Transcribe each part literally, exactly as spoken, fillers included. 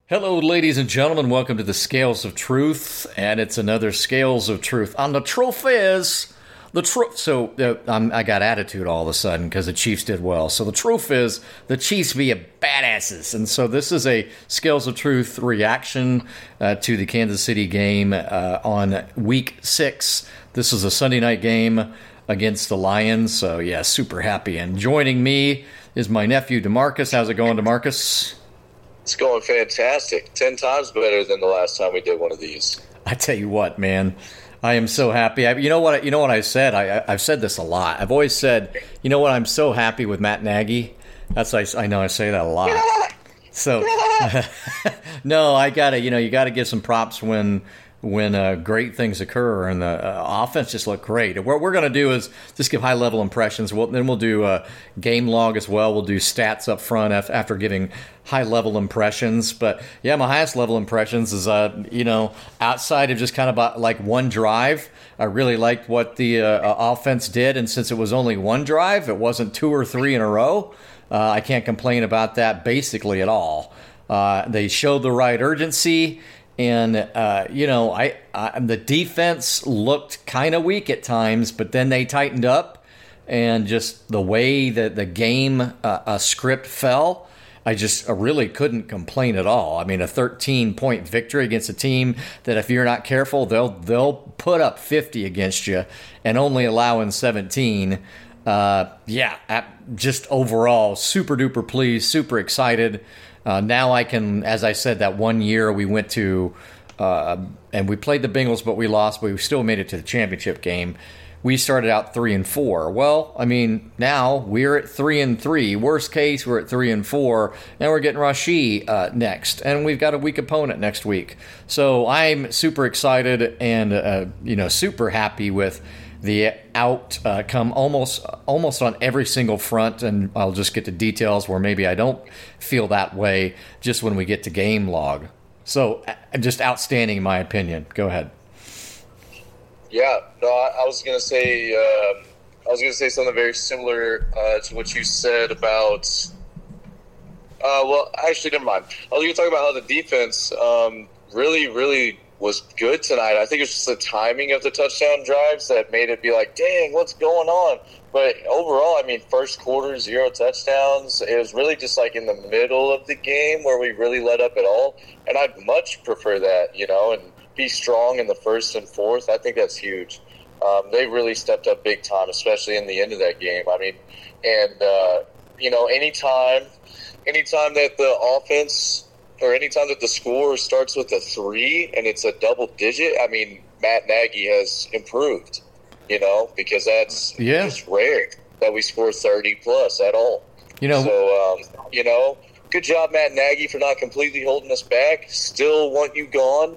Hello, ladies and gentlemen. Welcome to the Scales of Truth, and it's another Scales of Truth. On the truth is, the truth. So uh, I'm, I got attitude all of a sudden because the Chiefs did well. So the truth is, the Chiefs be a badasses, and so this is a Scales of Truth reaction uh, to the Kansas City game uh, on Week Six. This is a Sunday night game against the Lions. So yeah, super happy. And joining me is my nephew DeMarcus. How's it going, DeMarcus? It's going fantastic. Ten times better than the last time we did one of these. I tell you what, man, I am so happy. I, you know what? You know what I said. I, I've said this a lot. I've always said, you know what? I'm so happy with Matt Nagy. That's I, I know I say that a lot. So no, I gotta. You know, you got to give some props when when uh, great things occur, and the uh, offense just looked great. And what we're going to do is just give high-level impressions. We'll, then we'll do a game log as well. We'll do stats up front af- after giving high-level impressions. But, yeah, my highest-level impressions is, uh, you know, outside of just kind of about like one drive, I really liked what the uh, offense did. And since it was only one drive, it wasn't two or three in a row, uh, I can't complain about that basically at all. Uh, they showed the right urgency. And, uh, you know, I, I the defense looked kind of weak at times, but then they tightened up. And just the way that the game uh, uh, script fell, I just uh, really couldn't complain at all. I mean, a thirteen-point victory against a team that if you're not careful, they'll they'll put up fifty against you and only allowing seventeen. Uh, yeah, just overall, super-duper pleased, super excited. Uh, now I can, as I said, that one year we went to, uh, and we played the Bengals, but we lost, but we still made it to the championship game. We started out three and four. Well, I mean, now we're at three and three. Worst case, we're at three and four, and we're getting Rashee uh, next, and we've got a weak opponent next week. So I'm super excited and uh, you know super happy with the outcome almost almost on every single front, and I'll just get to details where maybe I don't feel that way just when we get to game log. So just outstanding in my opinion. Go ahead. Yeah, no, I, I was gonna say uh, I was gonna say something very similar uh, to what you said about. Uh, well, actually, never mind. I was gonna talk about how the defense um, really, really was good tonight. I think it's just the timing of the touchdown drives that made it be like, dang, what's going on? But overall, I mean, first quarter, zero touchdowns. It was really just like in the middle of the game where we really let up at all. And I'd much prefer that, you know, and be strong in the first and fourth. I think that's huge. Um, they really stepped up big time, especially in the end of that game. I mean, and, uh, you know, anytime, anytime that the offense – or anytime that the score starts with a three and it's a double digit, I mean, Matt Nagy has improved, you know, because that's yeah. just rare that we score thirty plus at all. You know, so, um, you know, good job, Matt Nagy, for not completely holding us back. Still want you gone.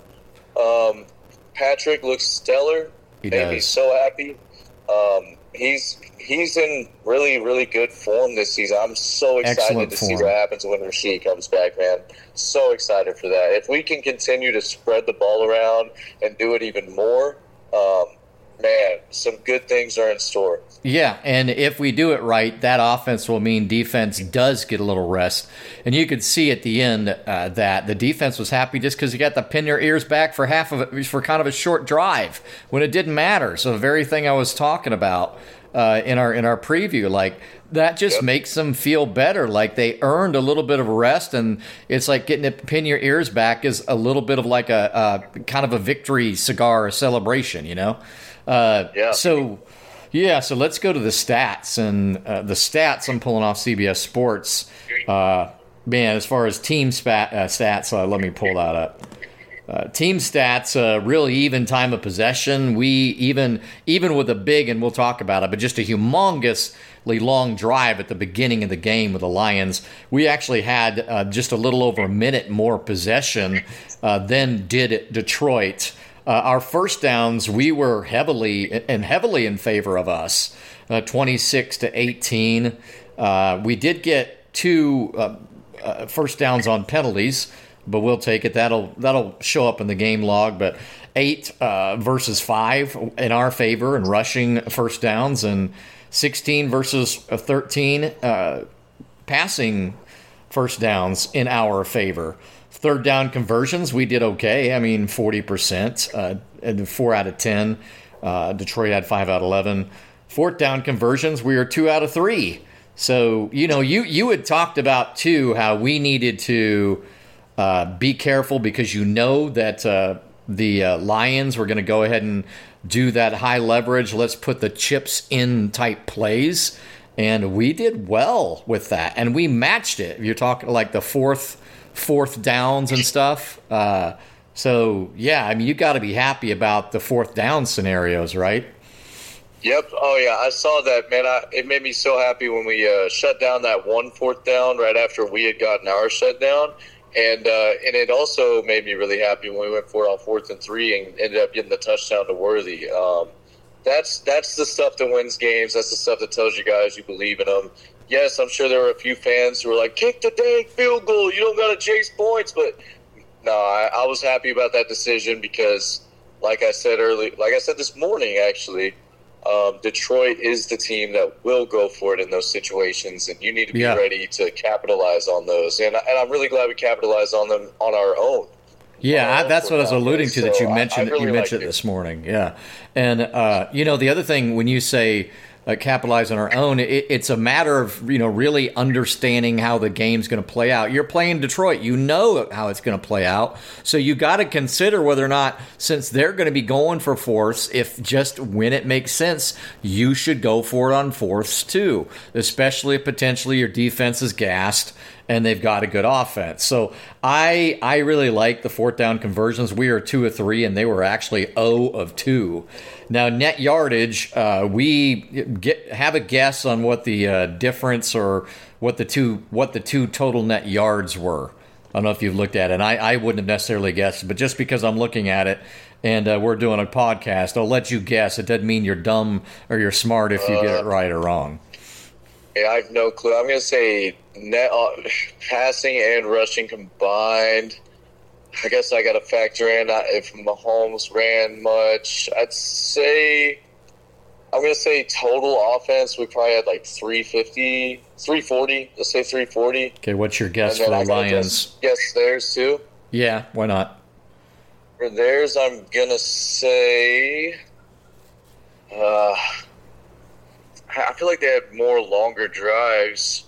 Um, Patrick looks stellar. He Made does. me so happy. Um, he's he's in really, really good form this season. I'm so excited Excellent to form. see what happens when Rashee comes back, man. So excited for that. If we can continue to spread the ball around and do it even more, um, man, some good things are in store. Yeah, and if we do it right, that offense will mean defense does get a little rest. And you could see at the end uh, that the defense was happy just because you got to pin your ears back for half of it, for kind of a short drive when it didn't matter. So the very thing I was talking about uh, in our in our preview, like that just yep. makes them feel better. Like they earned a little bit of rest, and it's like getting to pin your ears back is a little bit of like a, a kind of a victory cigar celebration, you know? Uh, yeah. So, yeah, so let's go to the stats. And uh, the stats I'm pulling off C B S Sports. Uh, man, as far as team spat, uh, stats, uh, let me pull that up. Uh, team stats, uh, really even time of possession. We even even with a big, and we'll talk about it, but just a humongously long drive at the beginning of the game with the Lions, we actually had uh, just a little over a minute more possession uh, than did Detroit. Uh, our first downs, we were heavily and heavily in favor of us, uh, twenty-six to eighteen. Uh, we did get two uh, uh, first downs on penalties, but we'll take it. That'll that'll show up in the game log. But eight uh, versus five in our favor in rushing first downs, and sixteen versus thirteen uh, passing first downs in our favor. Third down conversions, we did okay. I mean, forty percent, uh, and four out of ten. Uh, Detroit had five out of eleven. Fourth down conversions, we were two out of three. So, you know, you, you had talked about, too, how we needed to uh, be careful because you know that uh, the uh, Lions were going to go ahead and do that high leverage, let's put the chips in type plays. And we did well with that. And we matched it. You're talking like the fourth fourth downs and stuff. Uh, so, yeah, I mean, you got to be happy about the fourth down scenarios, right? Yep. Oh, yeah. I saw that, man. I, it made me so happy when we uh, shut down that one fourth down right after we had gotten our shutdown. And uh, and it also made me really happy when we went for it on fourth and three and ended up getting the touchdown to Worthy. Um, that's that's the stuff that wins games. That's the stuff that tells you guys you believe in them. Yes, I'm sure there were a few fans who were like, kick the dang field goal. You don't got to chase points. But, no, I, I was happy about that decision because, like I said early, like I said this morning, actually, Um, Detroit is the team that will go for it in those situations, and you need to be yeah. ready to capitalize on those. And, and I'm really glad we capitalized on them on our own. Yeah, our I, own that's what I was alluding to. So that you mentioned. I, I really you mentioned it this morning. Yeah, and uh, you know the other thing when you say uh, capitalize on our own, it, it's a matter of you know really understanding how the game's going to play out. You're playing Detroit, you know how it's going to play out, so you got to consider whether or not, since they're going to be going for fourths, if just when it makes sense, you should go for it on fourths too, especially if potentially your defense is gassed and they've got a good offense. So I I really like the fourth down conversions. We are two of three, and they were actually zero of two. Now, net yardage, uh, we get have a guess on what the uh, difference or what the two what the two total net yards were. I don't know if you've looked at it. And I, I wouldn't have necessarily guessed, but just because I'm looking at it and uh, we're doing a podcast, I'll let you guess. It doesn't mean you're dumb or you're smart if you uh, get it right or wrong. Yeah, I have no clue. I'm going to say net uh, passing and rushing combined. I guess I got to factor in uh, if Mahomes ran much. I'd say I'm going to say total offense. We probably had like three fifty, three forty. Let's say three forty. Okay, what's your guess for the Lions? Guess theirs too. Yeah, why not? For theirs, I'm going to say. Uh, I feel like they had more longer drives.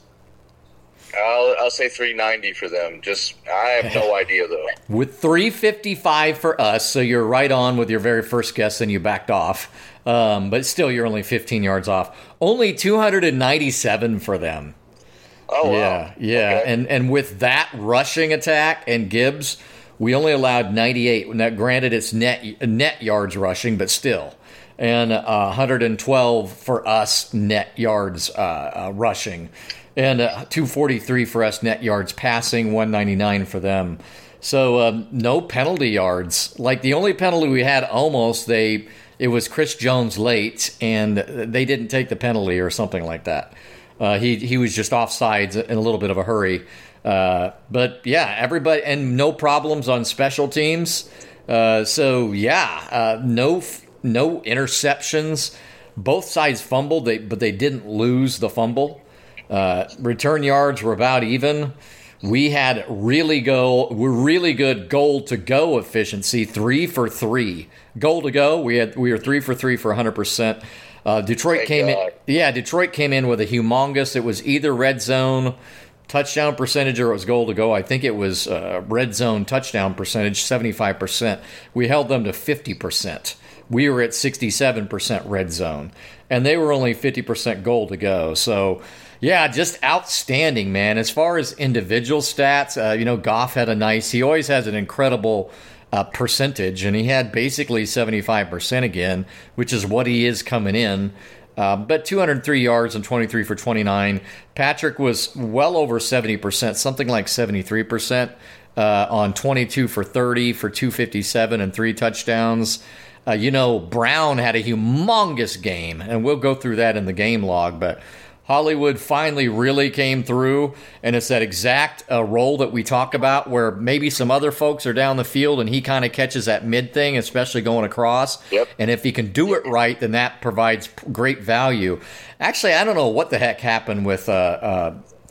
I'll, I'll say three ninety for them. Just I have no idea, though. With three fifty-five for us, so you're right on with your very first guess, and you backed off. Um, but still, you're only fifteen yards off. Only two ninety-seven for them. Oh, yeah, wow. Yeah, Okay. and and with that rushing attack and Gibbs, we only allowed ninety-eight. Now, granted, it's net net yards rushing, but still. And uh, one hundred twelve for us net yards uh, uh, rushing. And uh, two forty-three for us net yards passing, one ninety-nine for them. So um, no penalty yards. Like the only penalty we had almost, they it was Chris Jones late, and they didn't take the penalty or something like that. Uh, he he was just offsides in a little bit of a hurry. Uh, but yeah, everybody, and no problems on special teams. Uh, so yeah, uh, no no interceptions. Both sides fumbled, they, but they didn't lose the fumble. Uh, return yards were about even. We had really go, we're really good goal to go efficiency, three for three. Goal to go, we had we were three for three for one hundred percent. Uh, Detroit Thank came God. in, yeah, Detroit came in with a humongous. It was either red zone touchdown percentage or it was goal to go. I think it was uh, red zone touchdown percentage, seventy-five percent. We held them to fifty percent. We were at sixty-seven percent red zone, and they were only fifty percent goal to go. So. Yeah, just outstanding, man. As far as individual stats, uh, you know, Goff had a nice, he always has an incredible uh, percentage, and he had basically seventy-five percent again, which is what he is coming in. Uh, but two hundred three yards and twenty-three for twenty-nine. Patrick was well over seventy percent, something like seventy-three percent uh, on twenty-two for thirty for two fifty-seven and three touchdowns. Uh, you know, Brown had a humongous game, and we'll go through that in the game log, but Hollywood finally really came through, and it's that exact uh, role that we talk about where maybe some other folks are down the field and he kind of catches that mid thing, especially going across. Yep. And if he can do it right, then that provides great value. Actually, I don't know what the heck happened with uh, uh,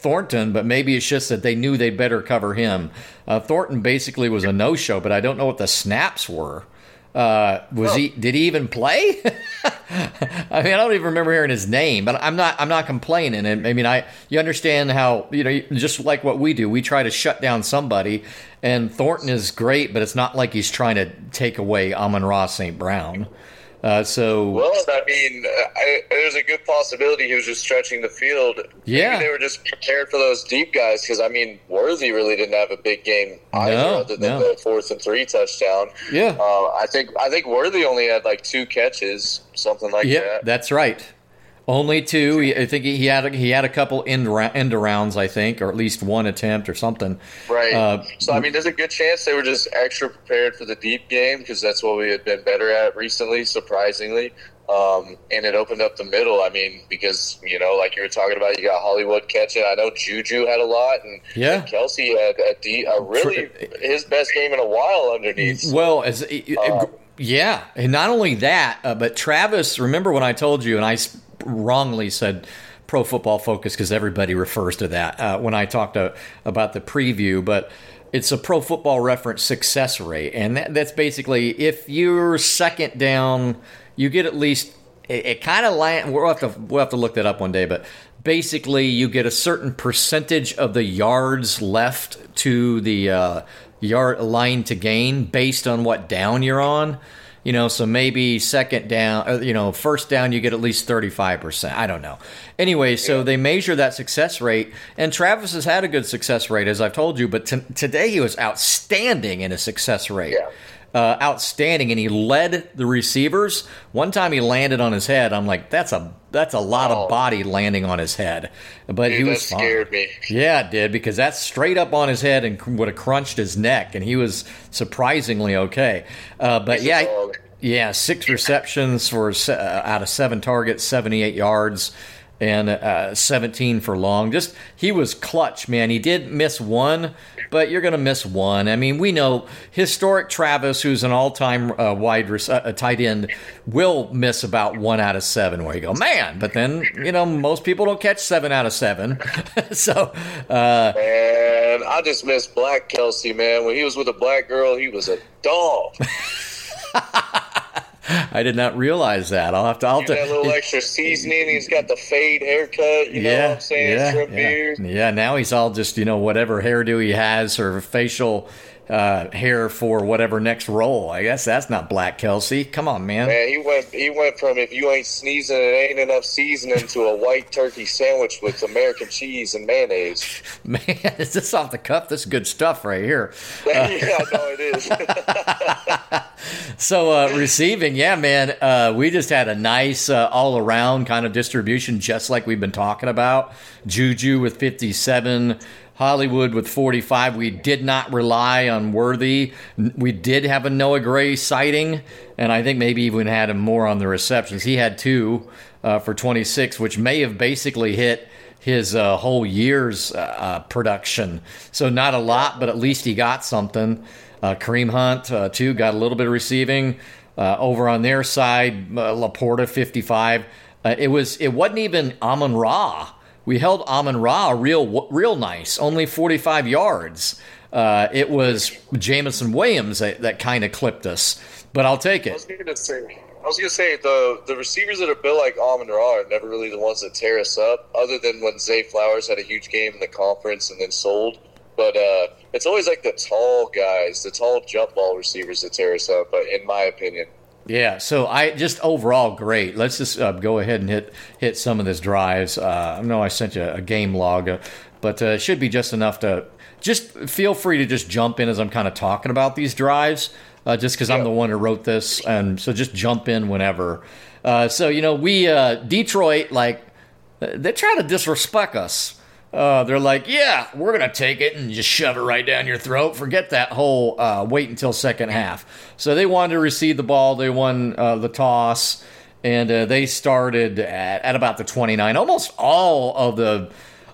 Thornton, but maybe it's just that they knew they'd better cover him. Uh, Thornton basically was a no-show, but I don't know what the snaps were. Uh, was oh. he? Did he even play? I mean, I don't even remember hearing his name. But I'm not. I'm not complaining. And I mean, I you understand how you know just like what we do. We try to shut down somebody, and Thornton is great, but it's not like he's trying to take away Amon-Ra Saint Brown. Uh, so well, I mean, I, there's a good possibility he was just stretching the field. Yeah, maybe they were just prepared for those deep guys because I mean, Worthy really didn't have a big game either, no, other than no. the fourth and three touchdown. Yeah, uh, I think I think Worthy only had like two catches, something like yeah, that. Yeah, that's right. Only two. I think he had a, he had a couple end, end arounds, I think, or at least one attempt or something. Right. Uh, so I mean, there's a good chance they were just extra prepared for the deep game because that's what we had been better at recently, surprisingly. Um, and it opened up the middle. I mean, because you know, like you were talking about, you got Hollywood catching. I know Juju had a lot, and, yeah. and Kelsey had a, de- a really his best game in a while underneath. Well, as uh, yeah, and not only that, uh, but Travis. Remember when I told you, and I wrongly said Pro Football Focus because everybody refers to that uh, when I talked to, about the preview, but it's a Pro Football Reference success rate, and that, that's basically if you're second down, you get at least it, it kind of land. We'll have to we'll have to look that up one day, but basically you get a certain percentage of the yards left to the uh, yard line to gain based on what down you're on. You know, so maybe second down, you know, first down, you get at least thirty-five percent. I don't know. Anyway, so yeah. They measure that success rate, and Travis has had a good success rate, as I've told you, but t- today he was outstanding in his success rate. Yeah. Uh, outstanding, and he led the receivers. One time he landed on his head. I'm like, that's a that's a lot oh. of body landing on his head. But Dude, he was that fine. scared me. Yeah, it did, because that's straight up on his head and would have crunched his neck, and he was surprisingly okay. Uh, but He's yeah, yeah, six receptions for uh, out of seven targets, seventy-eight yards. And uh, seventeen for long. Just he was clutch, man. He did miss one, but you're going to miss one. I mean, we know historic Travis, who's an all-time uh, wide res- uh, tight end, will miss about one out of seven. Where you go, man. But then you know most people don't catch seven out of seven. so, uh, man, I just miss Black Kelsey, man. When he was with a black girl, he was a dog. I did not realize that. I'll have to. I'll have to. That little extra seasoning. He's got the fade haircut. You know yeah, what I'm saying? yeah, Shrimp yeah. beard. Yeah. Now he's all just you know whatever hairdo he has or facial uh, hair for whatever next role. I guess that's not Black Kelsey. Come on, man. Man, he went. He went from if you ain't sneezing, it ain't enough seasoning to a white turkey sandwich with American cheese and mayonnaise. Man, is this off the cuff? This is good stuff right here. Yeah, I know it is. So uh, receiving, yeah, man, uh, we just had a nice uh, all-around kind of distribution, just like we've been talking about. Juju with fifty-seven, Hollywood with forty-five. We did not rely on Worthy. We did have a Noah Gray sighting, and I think maybe even had him more on the receptions. He had two uh, for twenty-six, which may have basically hit his uh, whole year's uh, production. So not a lot, but at least he got something. Uh, Kareem Hunt, uh, too, got a little bit of receiving. Uh, over on their side, uh, Laporta, fifty-five. Uh, it was it wasn't even Amon-Ra. We held Amon-Ra real real nice, only forty-five yards. Uh, it was Jameson Williams that, that kind of clipped us, but I'll take it. I was going to say, I was going to say the the receivers that are built like Amon-Ra are never really the ones that tear us up, other than when Zay Flowers had a huge game in the conference and then sold. But uh, it's always like the tall guys, the tall jump ball receivers that tear us up, in my opinion. Yeah, so I just overall great. Let's just uh, go ahead and hit hit some of this drives. Uh, I know I sent you a game log, uh, but uh, it should be just enough to just feel free to just jump in as I'm kind of talking about these drives, uh, just because yeah. I'm the one who wrote this, and so just jump in whenever. Uh, so you know, we uh, Detroit like they try to disrespect us. Uh, they're like, yeah, we're going to take it and just shove it right down your throat. Forget that whole uh, wait until second half. So they wanted to receive the ball. They won uh, the toss, and uh, they started at, at about the twenty-nine. Almost all of the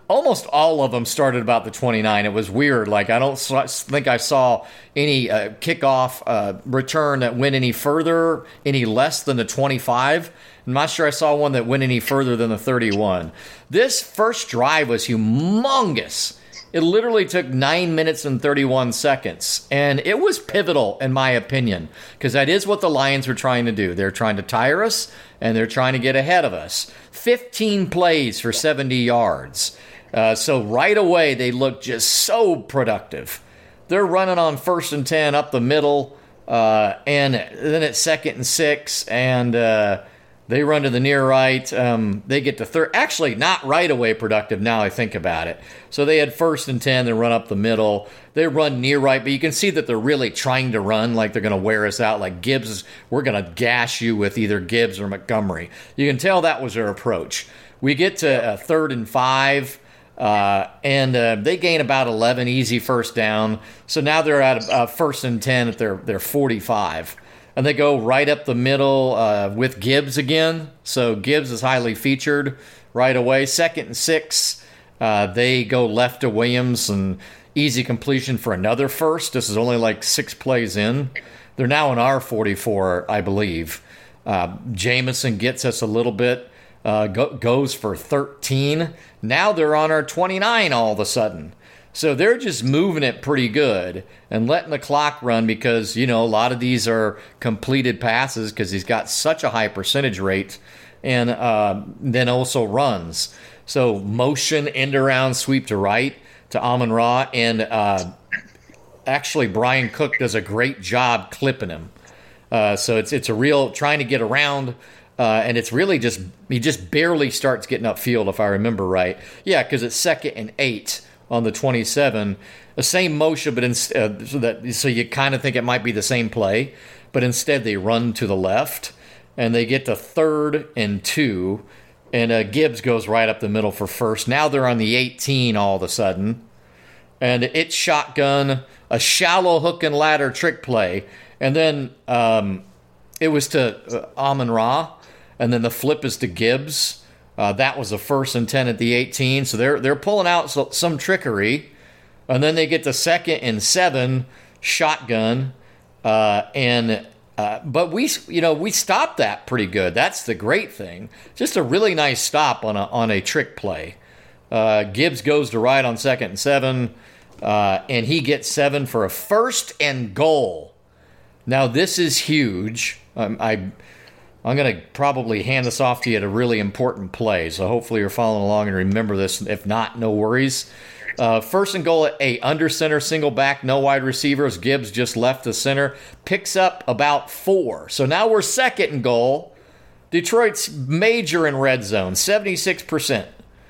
almost all of them started about the twenty-nine. It was weird. Like, I don't think I saw any uh, kickoff uh, return that went any further, any less than the twenty-five. I'm not sure I saw one that went any further than the thirty-one. This first drive was humongous. It literally took nine minutes and thirty-one seconds, and it was pivotal, in my opinion, because that is what the Lions were trying to do. They're trying to tire us, and they're trying to get ahead of us. fifteen plays for seventy yards. Uh, so right away, they look just so productive. They're running on first and ten up the middle, uh, and then it's second and six, and uh, they run to the near right. Um, they get to third. Actually, not right away productive now I think about it. So they had first and ten, they run up the middle. They run near right, but you can see that they're really trying to run like they're going to wear us out. Like Gibbs, is, we're going to gash you with either Gibbs or Montgomery. You can tell that was their approach. We get to uh, third and five. Uh, and uh, they gain about eleven, easy first down. So now they're at uh, first and ten at their, their forty-five. And they go right up the middle uh, with Gibbs again. So Gibbs is highly featured right away. Second and six, uh, they go left to Williams and easy completion for another first. This is only like six plays in. They're now in our forty-four, I believe. Uh, Jameson gets us a little bit. Uh, go, goes for thirteen. Now they're on our twenty-nine all of a sudden. So they're just moving it pretty good and letting the clock run because, you know, a lot of these are completed passes because he's got such a high percentage rate and uh, then also runs. So motion, end around, sweep to right to Amon-Ra. And uh, actually Brian Cook does a great job clipping him. Uh, so it's it's a real trying to get around. Uh, and it's really just, he just barely starts getting upfield, if I remember right. Yeah, because it's second and eight on the twenty-seven. The same motion, but in, uh, so, that, so you kind of think it might be the same play. But instead they run to the left, and they get to third and two. And uh, Gibbs goes right up the middle for first. Now they're on the eighteen all of a sudden. And it's shotgun, a shallow hook and ladder trick play. And then um, it was to uh, Amon-Ra. And then the flip is to Gibbs. Uh, that was the first and ten at the eighteen. So they're they're pulling out so, some trickery. And then they get the second and seven shotgun. Uh, and uh, but we you know we stopped that pretty good. That's the great thing. Just a really nice stop on a on a trick play. Uh, Gibbs goes to right on second and seven, uh, and he gets seven for a first and goal. Now this is huge. Um, I. I'm going to probably hand this off to you at a really important play, so hopefully you're following along and remember this. If not, no worries. Uh, first and goal at eight. Under center, single back, no wide receivers. Gibbs just left the center. Picks up about four. So now we're second and goal. Detroit's major in red zone, seventy-six percent.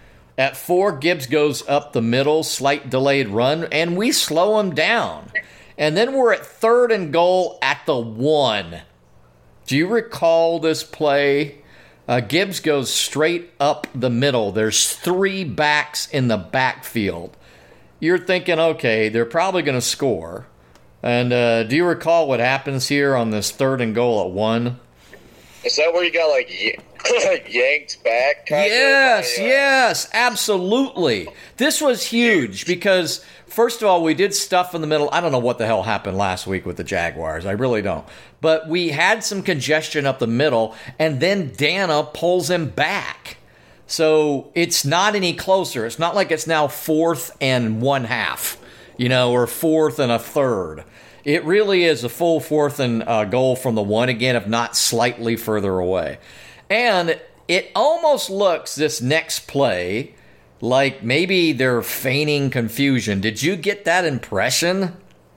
At four, Gibbs goes up the middle, slight delayed run, and we slow him down. And then we're at third and goal at the one. Do you recall this play? Uh, Gibbs goes straight up the middle. There's three backs in the backfield. You're thinking, okay, they're probably going to score. And uh, do you recall what happens here on this third and goal at one? Is that where you got, like, y- yanked back? Kind yes, of? Uh, yes, absolutely. This was huge because, first of all, we did stuff in the middle. I don't know what the hell happened last week with the Jaguars. I really don't. But we had some congestion up the middle, and then Dana pulls him back. So it's not any closer. It's not like it's now fourth and one half, you know, or fourth and a third. It really is a full fourth and uh, goal from the one again, if not slightly further away. And it almost looks, this next play, like maybe they're feigning confusion. Did you get that impression?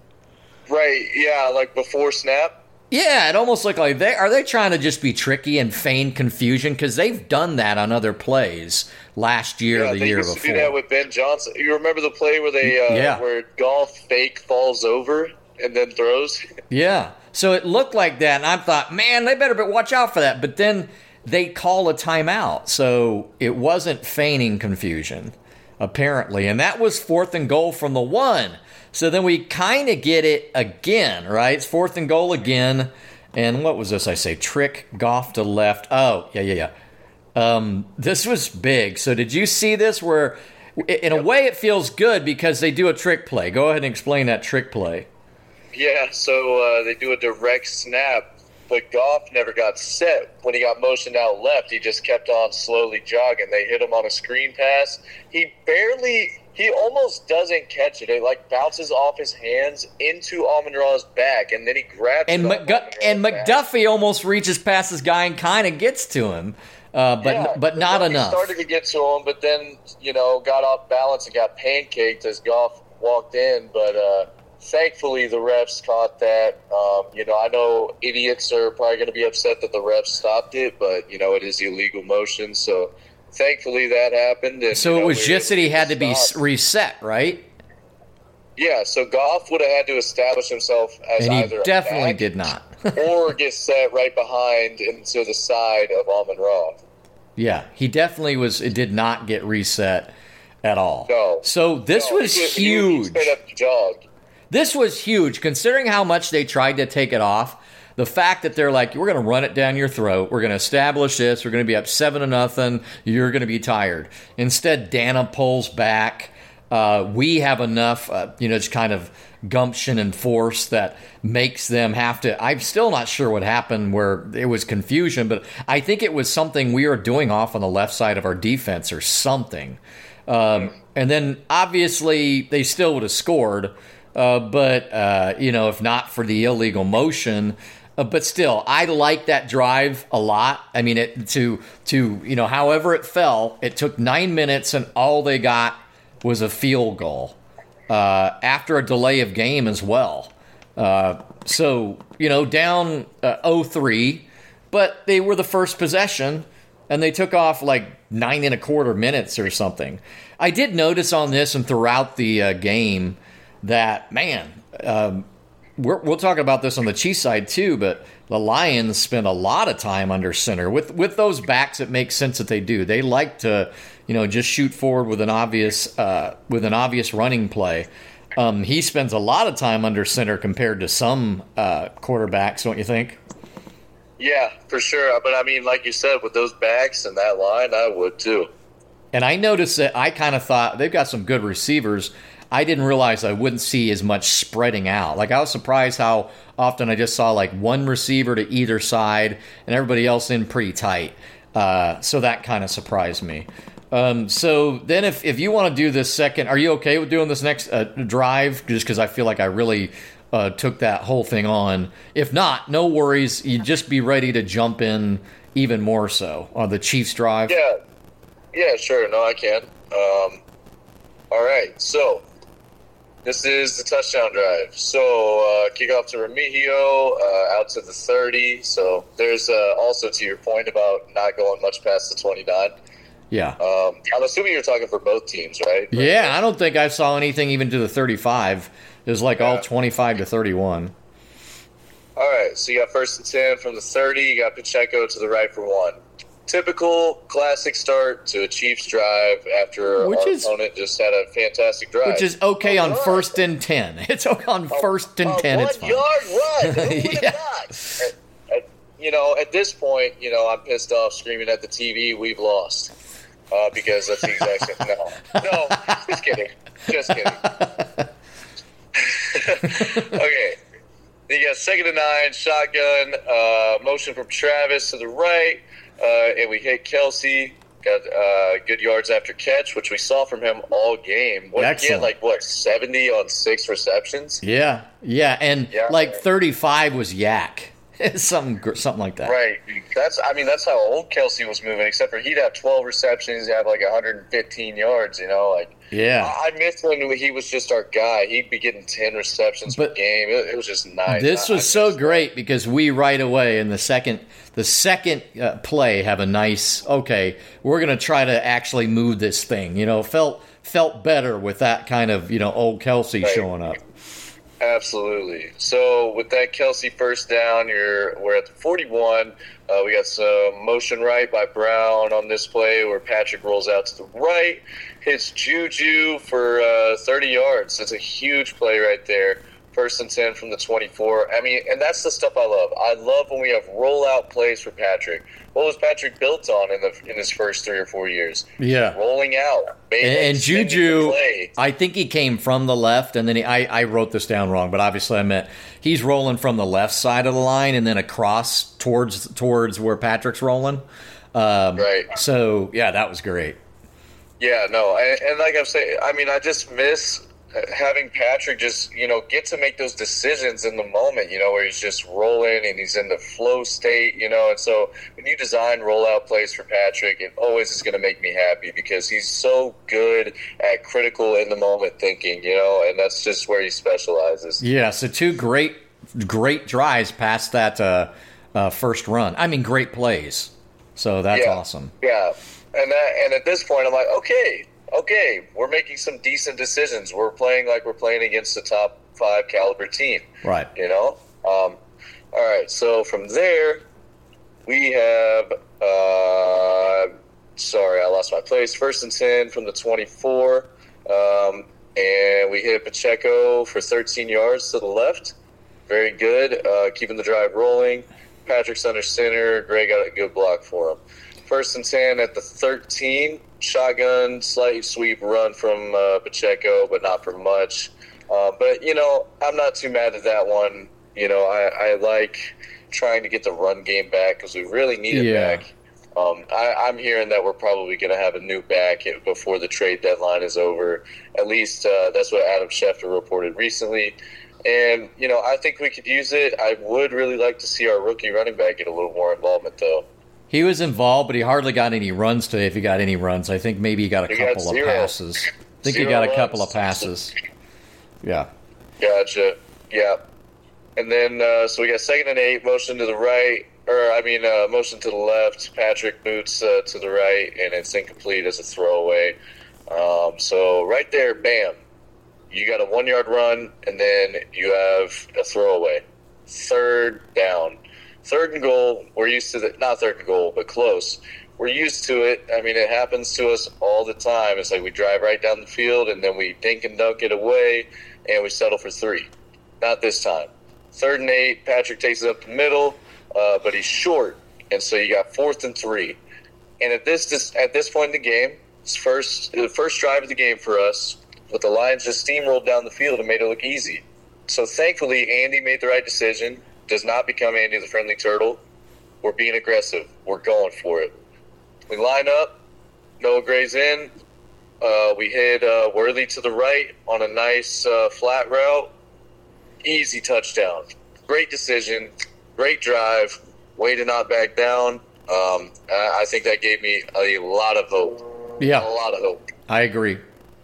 Right, yeah, like before snap. Yeah, it almost looked like they are they trying to just be tricky and feign confusion because they've done that on other plays last year, yeah, or the year before. before. They used to do that with Ben Johnson. You remember the play where they uh, yeah. where Goff fake falls over and then throws? Yeah, so it looked like that, and I thought, man, they better watch out for that. But then they call a timeout, so it wasn't feigning confusion, apparently, and that was fourth and goal from the one. So then we kind of get it again, right? It's fourth and goal again. And what was this? I say trick, Goff to left. Oh, yeah, yeah, yeah. Um, this was big. So did you see this where in a Yep. way, it feels good because they do a trick play. Go ahead and explain that trick play. Yeah, so uh, they do a direct snap, but Goff never got set. When he got motioned out left, he just kept on slowly jogging. They hit him on a screen pass. He barely, he almost doesn't catch it. It like bounces off his hands into Amon-Ra's back, and then he grabs And, it off McGu- Amon-Ra's and back. McDuffie almost reaches past this guy and kind of gets to him, uh, but Yeah, but not McDuffie enough. started to get to him, but then, you know, got off balance and got pancaked as Goff walked in, but uh, thankfully, the refs caught that. Um, you know, I know idiots are probably going to be upset that the refs stopped it, but, you know, it is illegal motion. So, thankfully, that happened. And, So you it know, was we were just that able he to had to be stop. reset, right? Yeah, so Goff would have had to establish himself as And he either a definitely back did not. or get set right behind and to the side of Amon-Ra. Yeah, he definitely was. It did not get reset at all. No. So this No, was he- he- he huge. straight up jogged. This was huge, considering how much they tried to take it off. The fact that they're like, we're going to run it down your throat. We're going to establish this. We're going to be up seven to nothing. You're going to be tired. Instead, Dana pulls back. Uh, we have enough, uh, you know, just kind of gumption and force that makes them have to. I'm still not sure what happened where it was confusion, but I think it was something we were doing off on the left side of our defense or something. Um, and then obviously they still would have scored. Uh, but, uh, you know, if not for the illegal motion, uh, but still, I like that drive a lot. I mean, it to, to, you know, however it fell, it took nine minutes and all they got was a field goal, uh, after a delay of game as well. Uh, so, you know, down, uh, oh three, but they were the first possession and they took off like nine and a quarter minutes or something. I did notice on this and throughout the uh, game, that, man, um, we're, we'll talk about this on the Chiefs side too, but the Lions spend a lot of time under center. With with those backs, it makes sense that they do. They like to, you know, just shoot forward with an obvious uh, with an obvious running play. Um, he spends a lot of time under center compared to some uh, quarterbacks, don't you think? Yeah, for sure. But, I mean, like you said, with those backs and that line, I would too. And I noticed that I kind of thought they've got some good receivers. I didn't realize I wouldn't see as much spreading out. Like, I was surprised how often I just saw, like, one receiver to either side and everybody else in pretty tight. Uh, so that kind of surprised me. Um, so then if, if you want to do this second, are you okay with doing this next uh, drive? Just because I feel like I really uh, took that whole thing on. If not, no worries. You just be ready to jump in even more so on the Chiefs drive. Yeah. Yeah, sure. No, I can. Um, all right. So, this is the touchdown drive. So, uh, kickoff to Remigio, uh, out to the thirty. So, there's uh, also to your point about not going much past the twenty-nine. Yeah. Um, I'm assuming you're talking for both teams, right? Yeah, I don't think I saw anything even to the thirty-five. It was like all Yeah. twenty-five to thirty-one. All right. So, you got first and ten from the thirty. You got Pacheco to the right for one. Typical classic start to a Chiefs drive after Which our is- opponent just had a fantastic drive. Which is okay on All right. first and ten. It's okay on first and A ten. It's fine. one-yard run. Who would have Yeah. thought? At- at- You know, at this point, you know, I'm pissed off, screaming at the T V, "We've lost," uh, because that's the exact same. No, no, just kidding, just kidding. Okay, then you got second and nine, shotgun, uh, motion from Travis to the right, uh, and we hit Kelsey. Got uh, good yards after catch, which we saw from him all game. What, he had Excellent. like what seventy on six receptions. Yeah, yeah, and Yeah. like thirty-five was Yak, something gr- something like that. Right. That's. I mean, that's how old Kelsey was moving. Except for he'd have twelve receptions, he'd have like one hundred fifteen yards. You know, like Yeah. I I missed when he was just our guy. He'd be getting ten receptions But per game. It, it was just nice. This I- was I so missed great because we right away in the second the second uh, play have a nice okay, we're going to try to actually move this thing. You know, felt felt better with that kind of, you know, old Kelsey Right. showing up. Absolutely. So with that Kelsey first down, you're we're at the forty-one. Uh, we got some motion right by Brown on this play where Patrick rolls out to the right, hits Juju for uh, thirty yards. That's a huge play right there. First and ten from the twenty-four. I mean, and that's the stuff I love. I love when we have rollout plays for Patrick. What was Patrick built on in the in his first three or four years? Yeah, rolling out. And, and Juju, I think he came from the left, and then he, I, I wrote this down wrong, but obviously I meant he's rolling from the left side of the line and then across towards towards where Patrick's rolling. Um, right. So yeah, that was great. Yeah, no, and, and like I'm saying, I mean, I just miss having Patrick just, you know, get to make those decisions in the moment, you know, where he's just rolling and he's in the flow state, you know. And so when you design rollout plays for Patrick, it always is going to make me happy because he's so good at critical in the moment thinking, you know, and that's just where he specializes. Yeah, so two great, great drives past that uh, uh, first run. I mean, great plays. So that's yeah. awesome. Yeah. And that, and at this point, I'm like, okay, okay, we're making some decent decisions. We're playing like we're playing against a top five caliber team. Right. You know? Um, all right, so from there, we have, uh, sorry, I lost my place. First and ten from the twenty-four. Um, and we hit Pacheco for thirteen yards to the left. Very good. Uh, keeping the drive rolling. Patrick's under center. Gray got a good block for him. First and ten at the thirteen. Shotgun, slight sweep run from uh, Pacheco, but not for much. Uh, but, you know, I'm not too mad at that one. You know, I, I like trying to get the run game back because we really need it yeah. back. Um, I, I'm hearing that we're probably going to have a new back before the trade deadline is over. At least uh, that's what Adam Schefter reported recently. And, you know, I think we could use it. I would really like to see our rookie running back get a little more involvement, though. He was involved, but he hardly got any runs today, if he got any runs. I think maybe he got a he couple got of passes. I think zero he got a runs. couple of passes. Yeah. Gotcha. Yeah. And then, uh, so we got second and eight, motion to the right, or I mean, uh, motion to the left. Patrick boots uh, to the right, and it's incomplete as a throwaway. Um, so right there, bam. You got a one-yard run, and then you have a throwaway. Third down. Third and goal, we're used to the not third and goal, but close. We're used to it. I mean, it happens to us all the time. It's like we drive right down the field, and then we dink and dunk it away, and we settle for three. Not this time. Third and eight, Patrick takes it up the middle, uh, but he's short, and so you got fourth and three. And at this, this at this point in the game, it's first the first drive of the game for us, but the Lions just steamrolled down the field and made it look easy. So thankfully, Andy made the right decision. Does not become Andy the Friendly Turtle. We're being aggressive. We're going for it. We line up. Noah Gray's in. Uh, we hit uh, Worthy to the right on a nice uh, flat route. Easy touchdown. Great decision. Great drive. Way to not back down. Um, I, I think that gave me a lot of hope. Yeah. A lot of hope. I agree.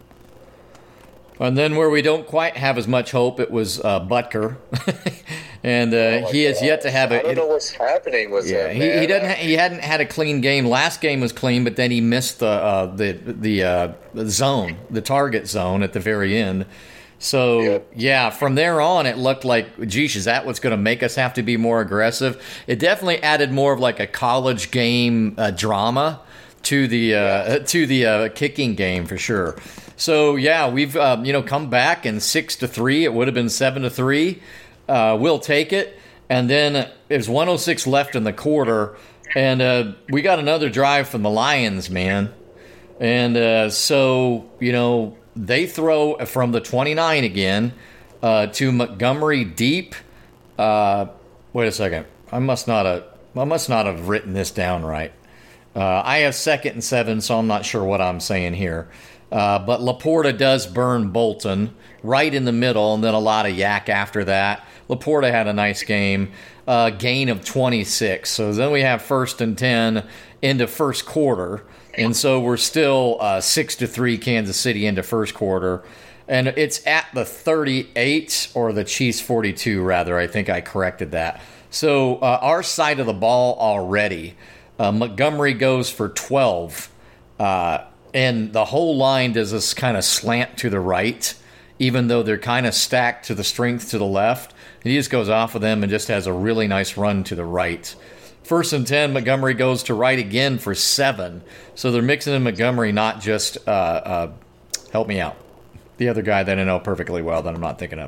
And then where we don't quite have as much hope, it was uh, Butker. And uh, oh he has God. yet to have it. I don't know what's happening with yeah, him. he, Man. he doesn't. Ha- he hadn't had a clean game. Last game was clean, but then he missed the uh, the the, uh, the zone, the target zone at the very end. So yeah. yeah, from there on, it looked like, geez, is that what's going to make us have to be more aggressive? It definitely added more of like a college game uh, drama to the uh, yeah. to the uh, kicking game for sure. So yeah, we've um, you know come back and six to three. It would have been seven to three. Uh, we'll take it. And then there's one oh six left in the quarter, and uh, we got another drive from the Lions, man. And uh, so, you know, they throw from the twenty-nine again uh, to Montgomery deep. Uh, wait a second. I must not have. I must not have written this down right. Uh, I have second and seven, so I'm not sure what I'm saying here. Uh, but Laporta does burn Bolton right in the middle, and then a lot of yak after that. Laporta had a nice game, uh, gain of twenty-six. So then we have first and ten into first quarter, and so we're still uh, six to three Kansas City into first quarter, and it's at the thirty-eight or the Chiefs forty-two rather. I think I corrected that. So uh, our side of the ball already. Uh, Montgomery goes for twelve, uh, and the whole line does this kind of slant to the right, even though they're kind of stacked to the strength to the left. He just goes off of them and just has a really nice run to the right. First and ten, Montgomery goes to right again for seven. So they're mixing in Montgomery, not just, uh, uh, help me out, the other guy that I know perfectly well that I'm not thinking of.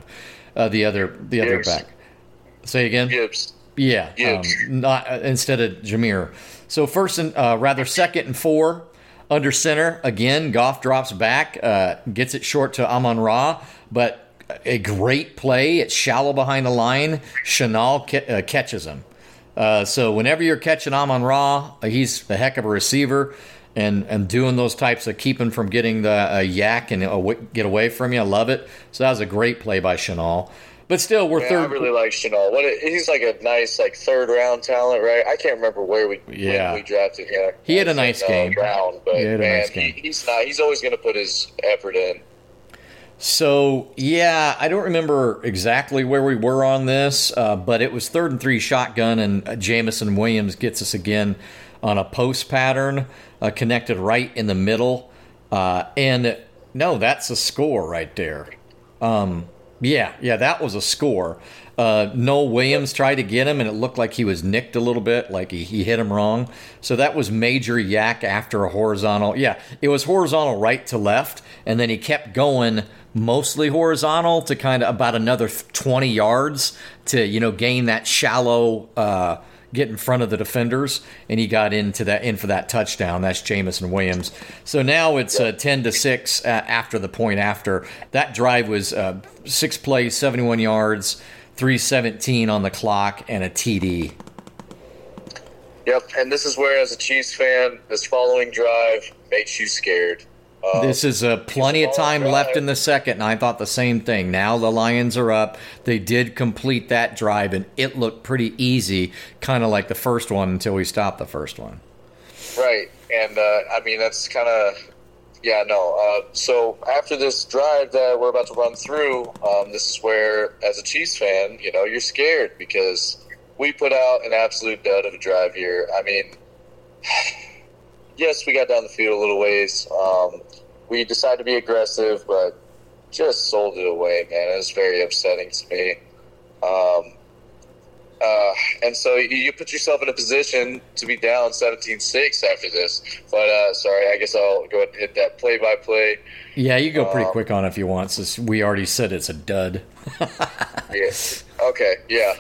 uh, the other the other Gibbs. back. Say again. Gibbs. Yeah, Gibbs. Um, not uh, instead of Jameer. So first and uh, rather second and four under center again. Goff drops back, uh, gets it short to Amon-Ra, but a great play. It's shallow behind the line. Chenal ca- uh, catches him. Uh, so whenever you're catching Amon-Ra, he's a heck of a receiver, and, and doing those types of keeping from getting the uh, yak and uh, get away from you. I love it. So that was a great play by Chenal. But still, we're Man, third. I really like Chenal. What a, he's like a nice like third round talent, right? I can't remember where we Yeah. when we drafted him. He had a nice in, uh, game. round, but He had a man, nice game. He, he's not. He's always going to put his effort in. So, yeah, I don't remember exactly where we were on this, uh, but it was third and three shotgun, and uh, Jamison Williams gets us again on a post pattern, uh, connected right in the middle. Uh, and, no, that's a score right there. Um, yeah, yeah, that was a score. Uh, Noel Williams tried to get him, and it looked like he was nicked a little bit, like he, he hit him wrong. So that was major yak after a horizontal. Yeah, it was horizontal right to left, and then he kept going mostly horizontal to kind of about another twenty yards to, you know, gain that shallow, uh, get in front of the defenders, and he got into that in for that touchdown. That's Jamison Williams. So now it's uh, ten to six uh, after the point after. That drive was uh, six plays, seventy-one yards, three seventeen on the clock, and a T D. Yep, and this is where, as a Chiefs fan, this following drive makes you scared. Um, This is uh, plenty of time left in the second, and I thought the same thing. Now the Lions are up. They did complete that drive, and it looked pretty easy, kind of like the first one until we stopped the first one. Right, and uh, I mean, that's kind of, yeah, no. Uh, so after this drive that we're about to run through, um, this is where, as a Chiefs fan, you know, you're scared because we put out an absolute dud of a drive here. I mean, yes, we got down the field a little ways. Um, we decided to be aggressive, but just sold it away, man. It was very upsetting to me. Um, uh, and so you, you put yourself in a position to be down seventeen six after this. But, uh, sorry, I guess I'll go ahead and hit that play-by-play. Yeah, you go pretty Um, quick on it if you want, since we already said it's a dud. Yeah. Okay, yeah.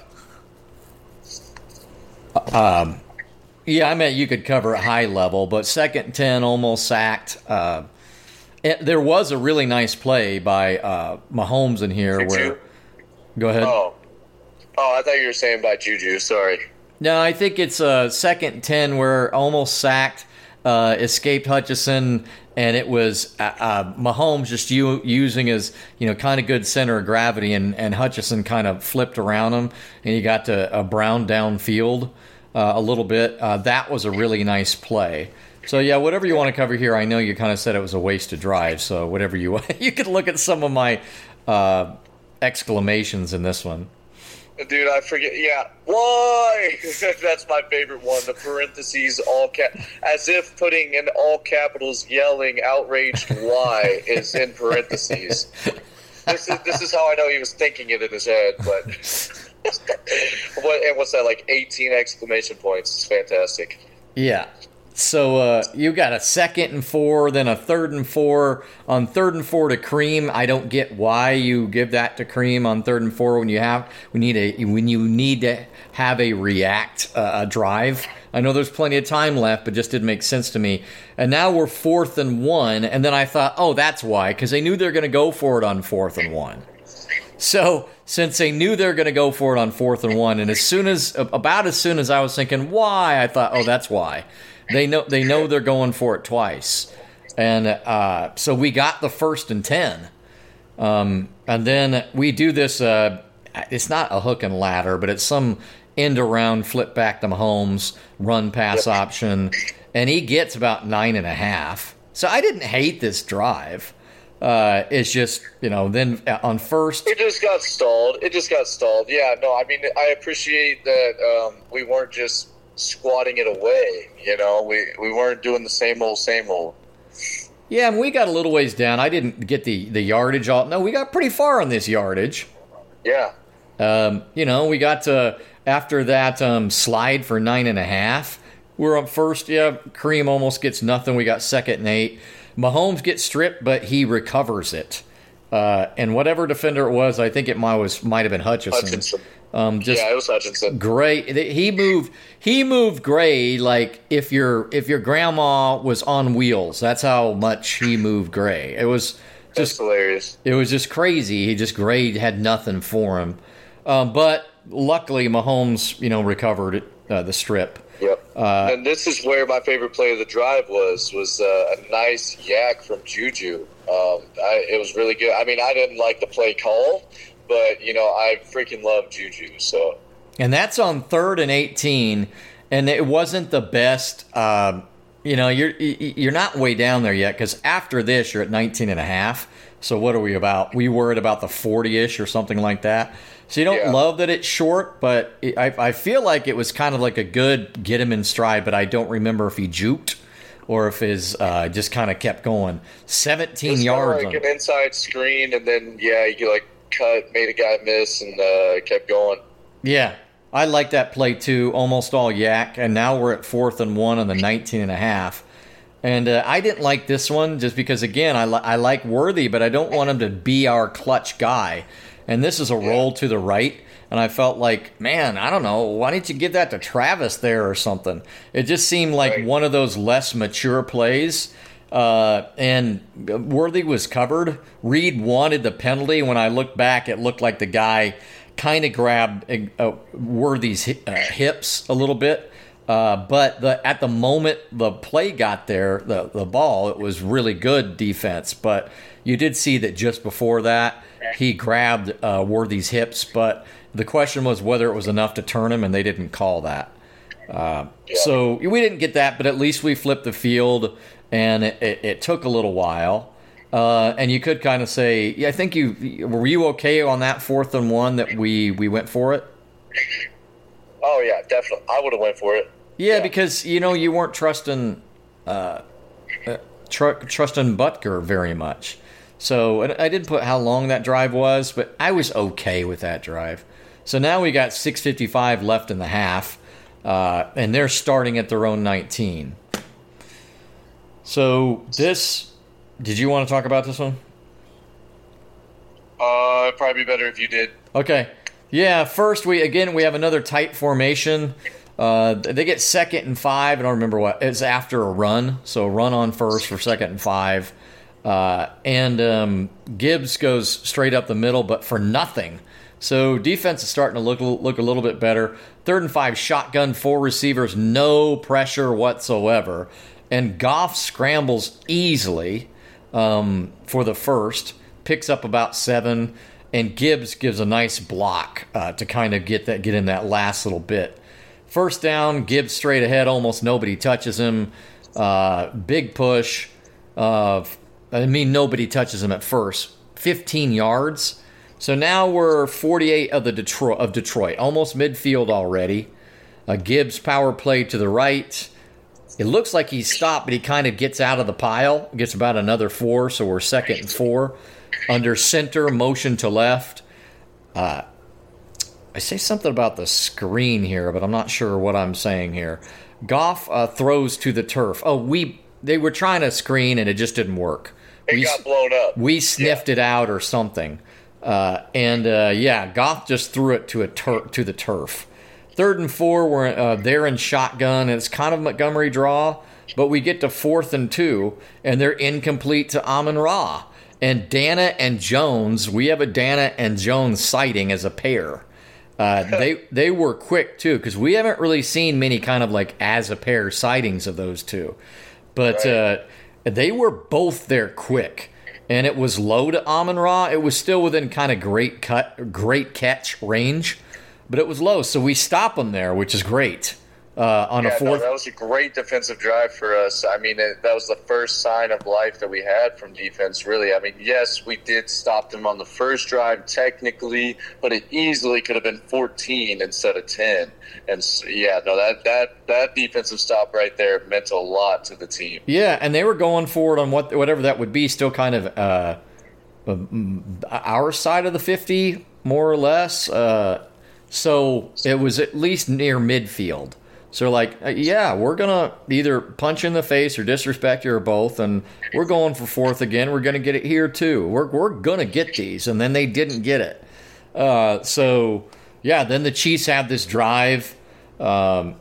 Um, yeah, I meant you could cover at high level, but second and ten, almost sacked. Uh, it, there was a really nice play by uh, Mahomes in here. Juju? Where, go ahead. Oh. Oh, I thought you were saying by Juju. Sorry. No, I think it's a second and ten where almost sacked, uh, escaped Hutchinson, and it was uh, uh, Mahomes just u- using his, you know, kind of good center of gravity, and, and Hutchinson kind of flipped around him, and he got to a Brown downfield uh, a little bit. Uh, that was a really nice play. So, yeah, whatever you want to cover here, I know you kind of said it was a wasted drive, so whatever you want. You could look at some of my uh, exclamations in this one. Dude, I forget. Yeah, why? That's my favorite one. The parentheses, all cap, as if putting in all capitals, yelling, outraged "why" is in parentheses. This is this is how I know he was thinking it in his head. But what and what's that, like eighteen exclamation points? It's fantastic. Yeah. So uh, you got a second and four, then a third and four. On third and four to Kareem, I don't get why you give that to Kareem on third and four when you have we need a when you need to have a react uh, a drive. I know there's plenty of time left, but just didn't make sense to me. And now we're fourth and one, and then I thought, oh, that's why, because they knew they were going to go for it on fourth and one. So since they knew they were going to go for it on fourth and one, and as soon as about as soon as I was thinking why, I thought, oh, that's why. They know they know they're going for it twice, and uh, so we got the first and ten, um, and then we do this. Uh, it's not a hook and ladder, but it's some end around, flip back to Mahomes, run pass Yep. option, and he gets about nine and a half. So I didn't hate this drive. Uh, it's just, you know, then on first. It just got stalled. It just got stalled. Yeah, no, I mean, I appreciate that um, we weren't just squatting it away. You know, we, we weren't doing the same old, same old. Yeah, and we got a little ways down. I didn't get the, the yardage all. No, we got pretty far on this yardage. Yeah. Um, you know, we got to, after that um, slide for nine and a half, we're up first. Yeah, Kareem almost gets nothing. We got second and eight. Mahomes gets stripped, but he recovers it. uh, and whatever defender it was, I think it might was might have been Hutchison. Hutchinson. Um, just yeah, it was Hutchinson. Gray. He moved. He moved Gray like if your if your grandma was on wheels. That's how much he moved Gray. It was just That's hilarious. It was just crazy. He just Gray had nothing for him. Um, but luckily, Mahomes, you know, recovered uh, the strip. Yep. Uh, and this is where my favorite play of the drive was was uh, a nice yak from Juju. Um, I, it was really good. I mean, I didn't like the play call, but you know, I freaking love Juju. So, and that's on third and eighteen, and it wasn't the best. Uh, you know, you're you're not way down there yet because after this, you're at nineteen and a half. So what are we about? We were at about the forty-ish or something like that. So you don't yeah. love that it's short, but it, I, I feel like it was kind of like a good get him in stride, but I don't remember if he juked or if his uh, just kind of kept going. seventeen Just yards. like on an inside screen, and then, yeah, you like cut, made a guy miss, and uh, kept going. Yeah, I like that play too. Almost all yak, and now we're at fourth and one on the nineteen and a half. And uh, I didn't like this one just because, again, I, li- I like Worthy, but I don't want him to be our clutch guy. And this is a roll to the right, and I felt like, man, I don't know, why didn't you give that to Travis there or something? It just seemed like right. one of those less mature plays. Uh, and Worthy was covered. Reed wanted the penalty. When I looked back, it looked like the guy kind of grabbed uh, Worthy's uh, hips a little bit. Uh, but the, at the moment the play got there, the, the ball, it was really good defense. But you did see that just before that, he grabbed uh, Worthy's hips. But the question was whether it was enough to turn him, and they didn't call that. Uh, yeah. So we didn't get that, but at least we flipped the field, and it, it, it took a little while. Uh, and you could kind of say, yeah, I think you were you okay on that fourth and one that we, we went for it? Oh, yeah, definitely. I would have went for it. Yeah, Yeah. because, you know, you weren't trusting uh, uh, tr- trusting Butker very much. So and I didn't put how long that drive was, but I was okay with that drive. So now we got six fifty-five left in the half, uh, and they're starting at their own nineteen. So this, did you want to talk about this one? Uh, it'd probably be better if you did. Okay. Yeah, first, we again, we have another tight formation. Uh, they get second and five. I don't remember what. It's after a run. So a run on first for second and five. Uh, and um, Gibbs goes straight up the middle, but for nothing. So defense is starting to look, look a little bit better. Third and five, shotgun, four receivers, no pressure whatsoever. And Goff scrambles easily um, for the first, picks up about seven, and Gibbs gives a nice block uh, to kind of get that get in that last little bit. First down, Gibbs straight ahead, almost nobody touches him. Uh, big push. Uh, I mean, nobody touches him at first. fifteen yards. So now we're forty-eight of the Detroit of Detroit, almost midfield already. A Gibbs power play to the right. It looks like he's stopped, but he kind of gets out of the pile. Gets about another four, so we're second and four. Under center, motion to left. Uh, I say something about the screen here, but I'm not sure what I'm saying here. Goff uh, throws to the turf. Oh, we they were trying to screen, and it just didn't work. It we, got blown up. We sniffed yeah. it out or something. Uh, and, uh, yeah, Goff just threw it to a tur- to the turf. Third and four, we're uh, there in shotgun, and it's kind of Montgomery draw, but we get to fourth and two, and they're incomplete to Amon-Ra. And Dana and Jones, we have a Dana and Jones sighting as a pair. Uh, they they were quick, too, because we haven't really seen many kind of like as a pair sightings of those two. But right. uh, they were both there quick. And it was low to Amon-Ra. It was still within kind of great cut, great catch range, but it was low. So we stop them there, which is great. Uh, on yeah, a fourth, no, that was a great defensive drive for us. I mean, it, that was the first sign of life that we had from defense, really. I mean, yes, we did stop them on the first drive technically, but it easily could have been fourteen instead of ten. And so, yeah, no, that, that that defensive stop right there meant a lot to the team. Yeah, and they were going forward on what whatever that would be, still kind of uh, our side of the fifty, more or less. Uh, so it was at least near midfield. So like, uh, yeah, we're gonna either punch in the face or disrespect you or both, and we're going for fourth again. We're gonna get it here too. We're we're gonna get these, and then they didn't get it. Uh, so yeah, then the Chiefs have this drive, um,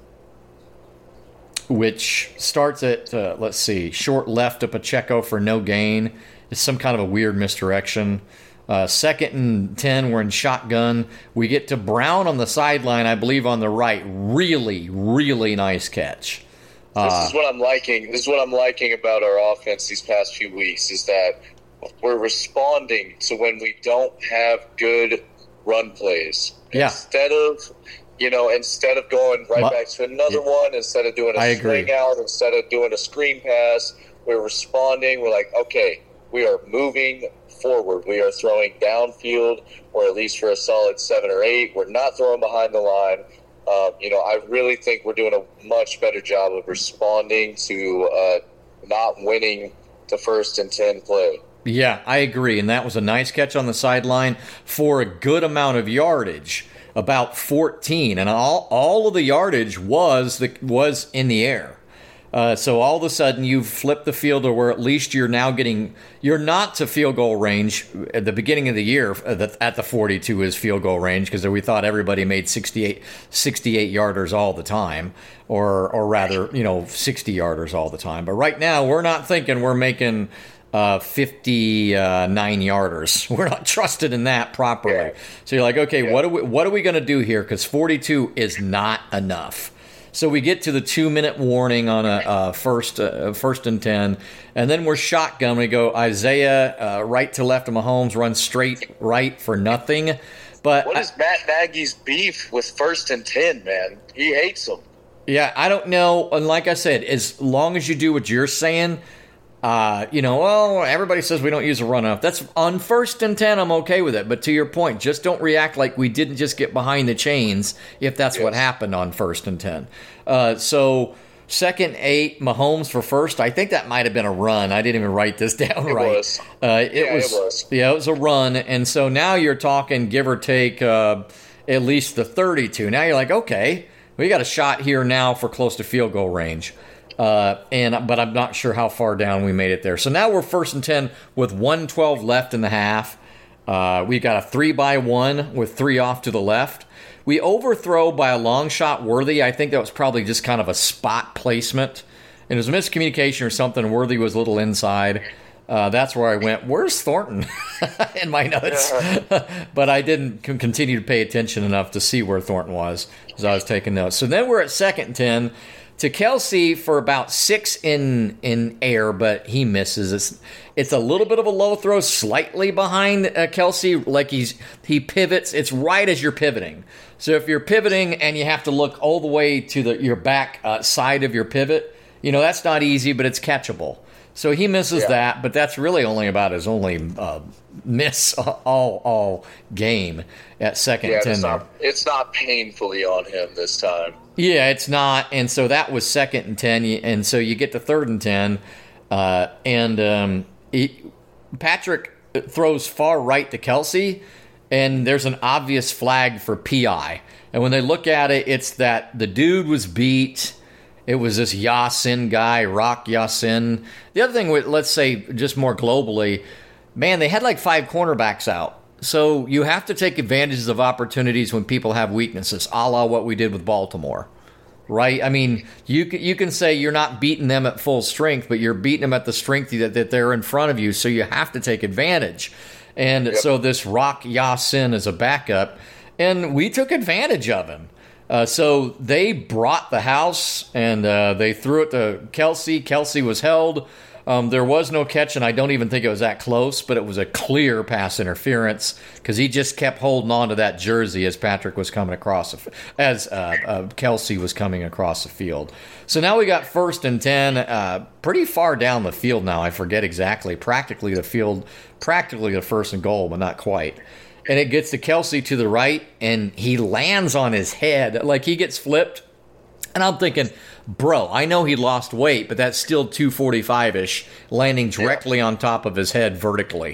which starts at uh, let's see, short left to Pacheco for no gain. It's some kind of a weird misdirection. Uh, second and ten, we're in shotgun. We get to Brown on the sideline, I believe on the right. Really, really nice catch. Uh, this is what I'm liking. This is what I'm liking about our offense these past few weeks is that we're responding to when we don't have good run plays. Yeah. Instead of, you know, instead of going right My, back to another yeah. one, instead of doing a I swing agree. out, instead of doing a screen pass, we're responding. We're like, okay, we are moving forward. We are throwing downfield, or at least for a solid seven or eight. We're not throwing behind the line. Um, you know, I really think we're doing a much better job of responding to uh, not winning the first and ten play. Yeah, I agree. And that was a nice catch on the sideline for a good amount of yardage, about fourteen. And all all of the yardage was the, was in the air. Uh, so all of a sudden you've flipped the field to where at least you're now getting, you're not to field goal range. At the beginning of the year, at the forty-two is field goal range because we thought everybody made sixty-eight, sixty-eight yarders all the time, or or rather, you know, sixty yarders all the time. But right now we're not thinking we're making uh, fifty-nine yarders. We're not trusted in that properly. Yeah. So you're like, okay, yeah. what are we, what are we going to do here? Because forty-two is not enough. So we get to the two-minute warning on a uh, first uh, first and ten, and then we're shotgun. We go Isaiah uh, right to left of Mahomes, run straight right for nothing. But what is Matt Nagy's beef with first and ten, man? He hates them. Yeah, I don't know. And like I said, as long as you do what you're saying, uh, you know, well, everybody says we don't use a run up. That's on first and ten. I'm okay with it. But to your point, just don't react like we didn't just get behind the chains if that's yes. what happened on first and ten. Uh, so second eight, Mahomes for first. I think that might have been a run. I didn't even write this down it right. Was. Uh, it, yeah, was, it was. Yeah, it was a run. And so now you're talking give or take uh, at least the thirty-two. Now you're like, okay, we got a shot here now for close to field goal range. Uh, and but I'm not sure how far down we made it there. So now we're first and ten with one twelve left in the half. Uh, we got a three by one with three off to the left. We overthrow by a long shot Worthy. I think that was probably just kind of a spot placement. And it was a miscommunication or something. Worthy was a little inside. Uh, that's where I went, where's Thornton in my notes? Yeah. But I didn't c- continue to pay attention enough to see where Thornton was as I was taking notes. So then we're at second and ten. To Kelsey for about six in in air, but he misses. It's it's a little bit of a low throw, slightly behind uh, Kelsey, like he's he pivots. It's right as you're pivoting. So if you're pivoting and you have to look all the way to the your back uh, side of your pivot, you know that's not easy, but it's catchable. So he misses yeah. that, but that's really only about his only uh, miss all all game at second yeah, ten. It's not, it's not painfully on him this time. Yeah, it's not, and so that was second and ten, and so you get to third and ten, uh, and um, he, Patrick throws far right to Kelsey, and there's an obvious flag for P I. And when they look at it, it's that the dude was beat. It was this Yasin guy, Rock Yasin. The other thing, let's say just more globally, man, they had like five cornerbacks out. So you have to take advantages of opportunities when people have weaknesses, a la what we did with Baltimore, right? I mean, you can, you can say you're not beating them at full strength, but you're beating them at the strength that, that they're in front of you, so you have to take advantage. And yep. so this Rock Yasin is a backup, and we took advantage of him. Uh, so they brought the house, and uh, they threw it to Kelsey. Kelsey was held. Um, there was no catch, and I don't even think it was that close, but it was a clear pass interference because he just kept holding on to that jersey as Patrick was coming across, the, as uh, uh, Kelsey was coming across the field. So now we got first and ten, uh, pretty far down the field now. I forget exactly, practically the field, practically the first and goal, but not quite. And it gets to Kelsey to the right, and he lands on his head. Like he gets flipped. And I'm thinking, bro, I know he lost weight, but that's still two forty-five-ish, landing directly yeah. on top of his head vertically.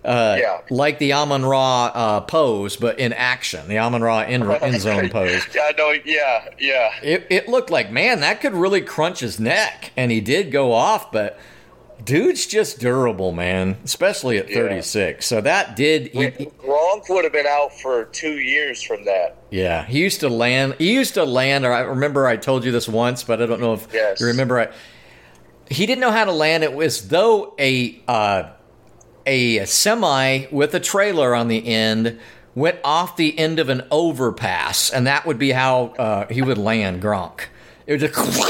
Uh, yeah. Like the Amon-Ra uh, pose, but in action. The Amon-Ra end, end zone pose. Yeah, I know. Yeah, yeah. It, it looked like, man, that could really crunch his neck. And he did go off, but dude's just durable, man, especially at thirty-six. Yeah. So that did... He, Gronk would have been out for two years from that. Yeah, he used to land... He used to land, or I remember I told you this once, but I don't know if yes. you remember. I, he didn't know how to land. It was though a... Uh, A semi with a trailer on the end went off the end of an overpass, and that would be how uh, he would land Gronk. It was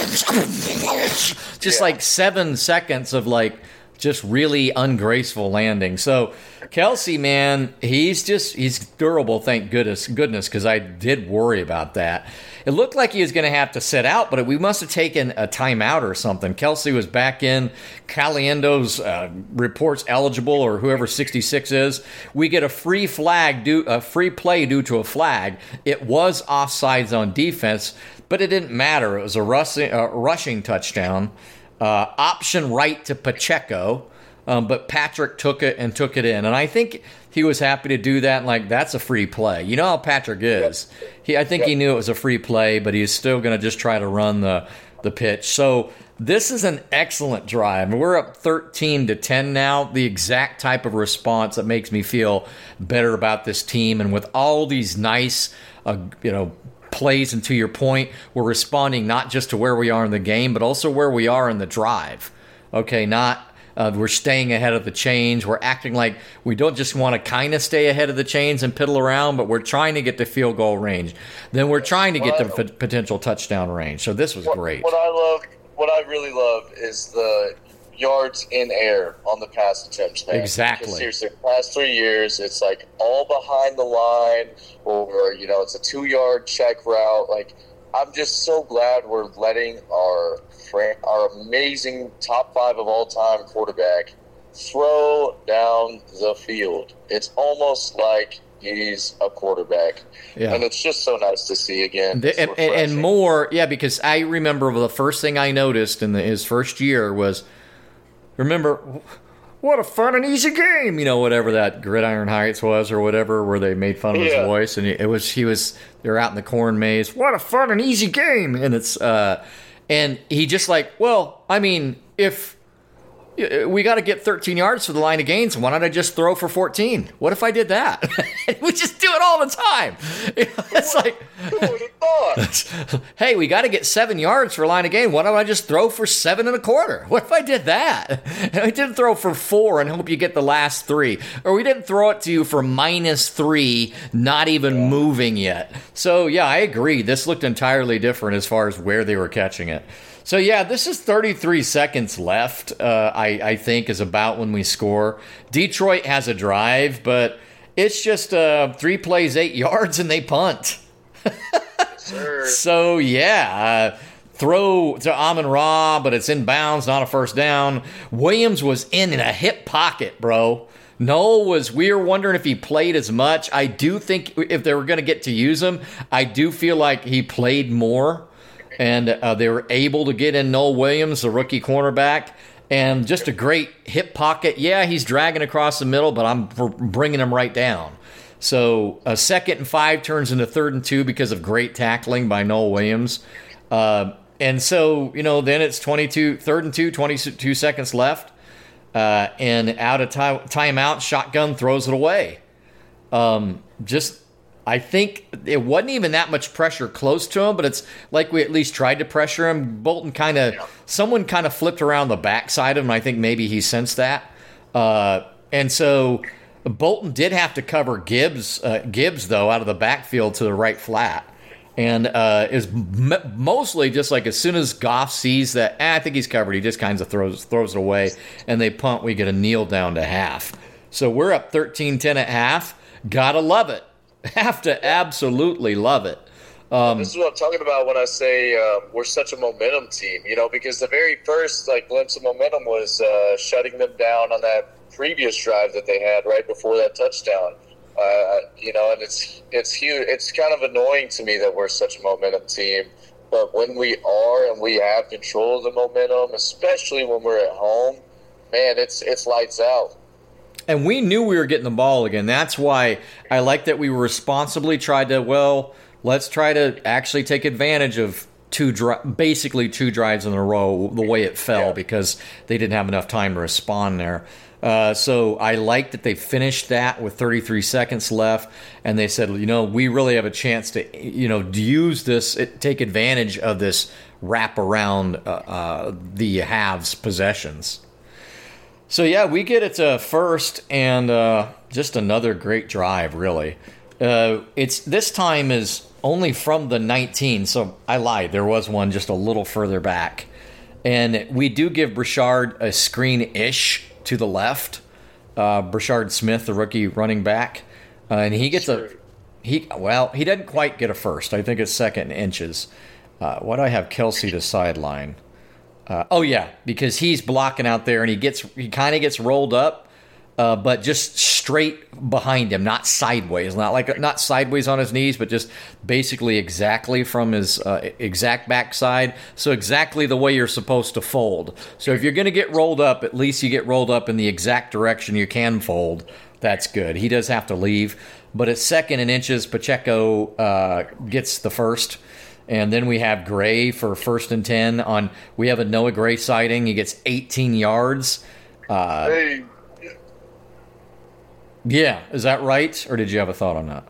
just, just yeah. like seven seconds of like just really ungraceful landing. So Kelce, man, he's just he's durable. Thank goodness, goodness, because I did worry about that. It looked like he was going to have to sit out, but we must have taken a timeout or something. Kelce was back in. Caliendo's uh, reports eligible, or whoever sixty-six is. We get a free flag, due, a free play due to a flag. It was offsides on defense, but it didn't matter. It was a rushing, uh, rushing touchdown. Uh, option right to Pacheco, um, but Patrick took it and took it in. And I think he was happy to do that. And like, that's a free play. You know how Patrick is. Yep. He, I think yep. he knew it was a free play, but he's still going to just try to run the, the pitch. So this is an excellent drive. We're up thirteen to ten now. The exact type of response that makes me feel better about this team. And with all these nice, uh, you know, plays, and to your point, we're responding not just to where we are in the game, but also where we are in the drive. Okay, not uh, we're staying ahead of the chains. We're acting like we don't just want to kind of stay ahead of the chains and piddle around, but we're trying to get to field goal range. Then we're trying to get to f- potential touchdown range. So this was what, great. What I love, what I really love, is the yards in air on the pass attempts, man. Exactly. Because seriously, the past three years, it's like all behind the line, or, you know, it's a two-yard check route. Like, I'm just so glad we're letting our our amazing top five of all time quarterback throw down the field. It's almost like he's a quarterback. Yeah. And it's just so nice to see again. The, and, and more, yeah, because I remember the first thing I noticed in the, his first year was, remember, what a fun and easy game, you know, whatever that Gridiron Heights was or whatever, where they made fun of yeah. his voice, and it was he was they were out in the corn maze. What a fun and easy game, and it's uh, and he just like, well, I mean, if we got to get thirteen yards for the line of gains, why don't I just throw for fourteen? What if I did that? We just do it all the time. It's like, hey, we got to get seven yards for a line of gain. Why don't I just throw for seven and a quarter? What if I did that? And I didn't throw for four and hope you get the last three. Or we didn't throw it to you for minus three, not even yeah. moving yet. So, yeah, I agree. This looked entirely different as far as where they were catching it. So, yeah, this is thirty-three seconds left, uh, I, I think, is about when we score. Detroit has a drive, but it's just uh, three plays, eight yards, and they punt. Sir. So, yeah, uh, throw to Amon-Ra, but it's in bounds, not a first down. Williams was in in a hip pocket, bro. Noel was, we were wondering if he played as much. I do think if they were going to get to use him, I do feel like he played more. And uh, they were able to get in Noel Williams, the rookie cornerback, and just a great hip pocket. Yeah, he's dragging across the middle, but I'm bringing him right down. So a second and five turns into third and two because of great tackling by Noel Williams. Uh, and so, you know, then it's twenty-two, third and two, twenty-two seconds left. Uh, and out of time, timeout, shotgun throws it away. Um, just... I think it wasn't even that much pressure close to him, but it's like we at least tried to pressure him. Bolton kind of, yeah. someone kind of flipped around the backside of him. I think maybe he sensed that. Uh, and so Bolton did have to cover Gibbs, uh, Gibbs though, out of the backfield to the right flat. And uh, is m- mostly just like as soon as Goff sees that, eh, I think he's covered, he just kind of throws throws it away, and they punt. We get a kneel down to half. So we're up thirteen ten at half. Gotta love it. Have to absolutely love it. Um, this is what I'm talking about when I say uh, we're such a momentum team, you know, because the very first like glimpse of momentum was uh, shutting them down on that previous drive that they had right before that touchdown. Uh, you know, and it's it's huge. It's kind of annoying to me that we're such a momentum team, but when we are and we have control of the momentum, especially when we're at home, man, it's it's lights out. And we knew we were getting the ball again. That's why I like that we responsibly tried to, well, let's try to actually take advantage of two, dri- basically two drives in a row, the way it fell, yeah. because they didn't have enough time to respond there. Uh, so I like that they finished that with thirty-three seconds left, and they said, you know, we really have a chance to, you know, use this, take advantage of this wrap around uh, uh, the halves possessions. So yeah, we get it to first, and uh, just another great drive, really. Uh, it's this time is only from the nineteen, so I lied. There was one just a little further back, and we do give Brashard a screen-ish to the left. Uh, Brashard Smith, the rookie running back, uh, and he gets sure. a he. Well, he doesn't quite get a first. I think it's second in inches. Uh, what do I have Kelsey to sideline? Uh, oh yeah, because he's blocking out there, and he gets he kind of gets rolled up, uh, but just straight behind him, not sideways, not like not sideways on his knees, but just basically exactly from his uh, exact backside. So exactly the way you're supposed to fold. So if you're going to get rolled up, at least you get rolled up in the exact direction you can fold. That's good. He does have to leave, but at second in inches, Pacheco uh, gets the first. And then we have Gray for first and ten. On we have a Noah Gray sighting. He gets eighteen yards. Uh, hey. Yeah, is that right? Or did you have a thought on that?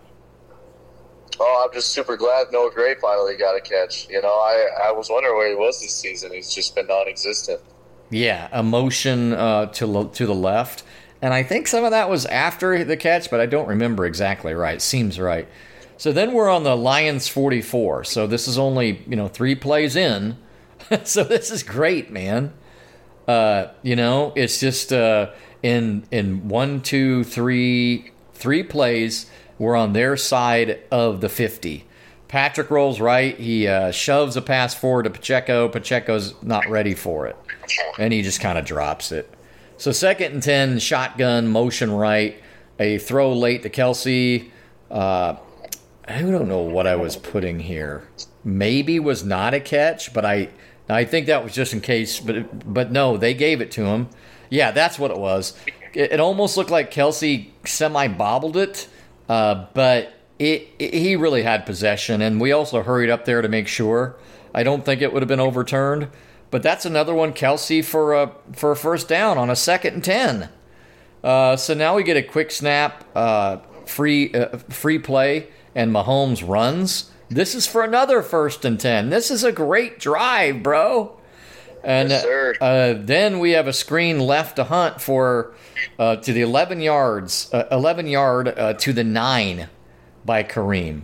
Oh, I'm just super glad Noah Gray finally got a catch. You know, I, I was wondering where he was this season. He's just been non-existent. Yeah, a motion uh, to to the left. And I think some of that was after the catch, but I don't remember exactly right. Seems right. So then we're on the Lions forty-four. So this is only, you know, three plays in. So this is great, man. Uh, you know, it's just uh, in in one, two, three, three plays, we're on their side of the fifty. Patrick rolls right. He uh, shoves a pass forward to Pacheco. Pacheco's not ready for it. And he just kind of drops it. So second and ten, shotgun, motion right. A throw late to Kelsey. Uh I don't know what I was putting here. Maybe was not a catch, but I I think that was just in case. But but no, they gave it to him. Yeah, that's what it was. It, it almost looked like Kelsey semi-bobbled it, uh, but it, it he really had possession, and we also hurried up there to make sure. I don't think it would have been overturned, but that's another one, Kelsey, for a, for a first down on a second and ten. Uh, so now we get a quick snap, uh, free uh, free play, and Mahomes runs. This is for another first and ten. This is a great drive, bro. And yes, uh, then we have a screen left to Hunt for uh, to the eleven yards, uh, eleven yard uh, to the nine by Kareem.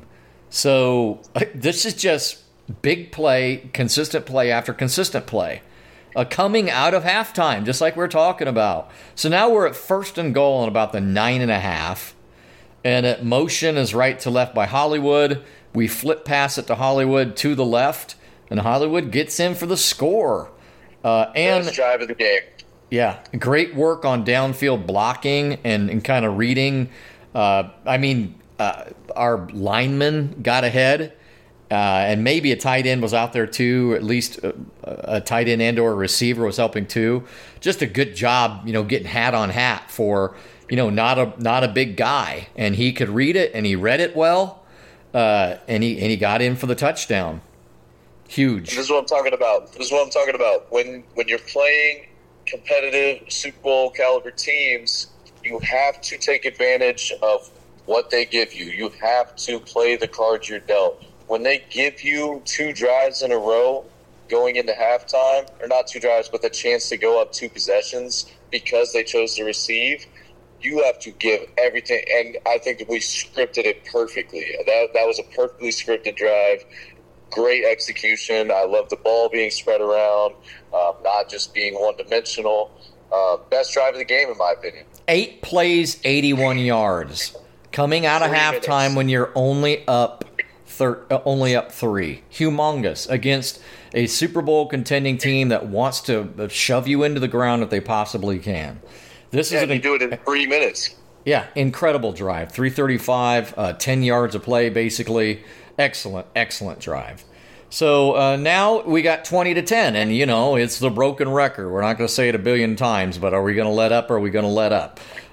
So uh, this is just big play, consistent play after consistent play. Uh, coming out of halftime, just like we're talking about. So now we're at first and goal on about the nine and a half. And at motion is right to left by Hollywood. We flip pass it to Hollywood to the left, and Hollywood gets in for the score. Uh, and Best drive of the game. Yeah, great work on downfield blocking and, and kind of reading. Uh, I mean, uh, our lineman got ahead, uh, and maybe a tight end was out there too. At least a, a tight end and or a receiver was helping too. Just a good job, you know, getting hat on hat for. You know, not a not a big guy, and he could read it, and he read it well, uh, and he and he got in for the touchdown. Huge. This is what I'm talking about. This is what I'm talking about. When when you're playing competitive Super Bowl caliber teams, you have to take advantage of what they give you. You have to play the cards you're dealt. When they give you two drives in a row going into halftime, or not two drives, but the chance to go up two possessions because they chose to receive. You have to give everything, and I think that we scripted it perfectly. That that was a perfectly scripted drive. Great execution. I love the ball being spread around, um, not just being one-dimensional. Uh, best drive of the game, in my opinion. Eight plays, eighty-one yards. Coming out of Three halftime minutes. when you're only up, thir- uh, only up three. Humongous against a Super Bowl contending team that wants to shove you into the ground if they possibly can. This Yeah, is an you do it in three minutes. Yeah, incredible drive. three thirty-five, uh, ten yards of play, basically. Excellent, excellent drive. So uh, now we got twenty to ten, and, you know, it's the broken record. We're not going to say it a billion times, but are we going to let up or are we going to let up?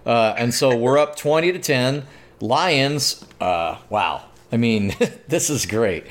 Uh, and so we're up twenty to ten. Lions, uh, wow. I mean, this is great.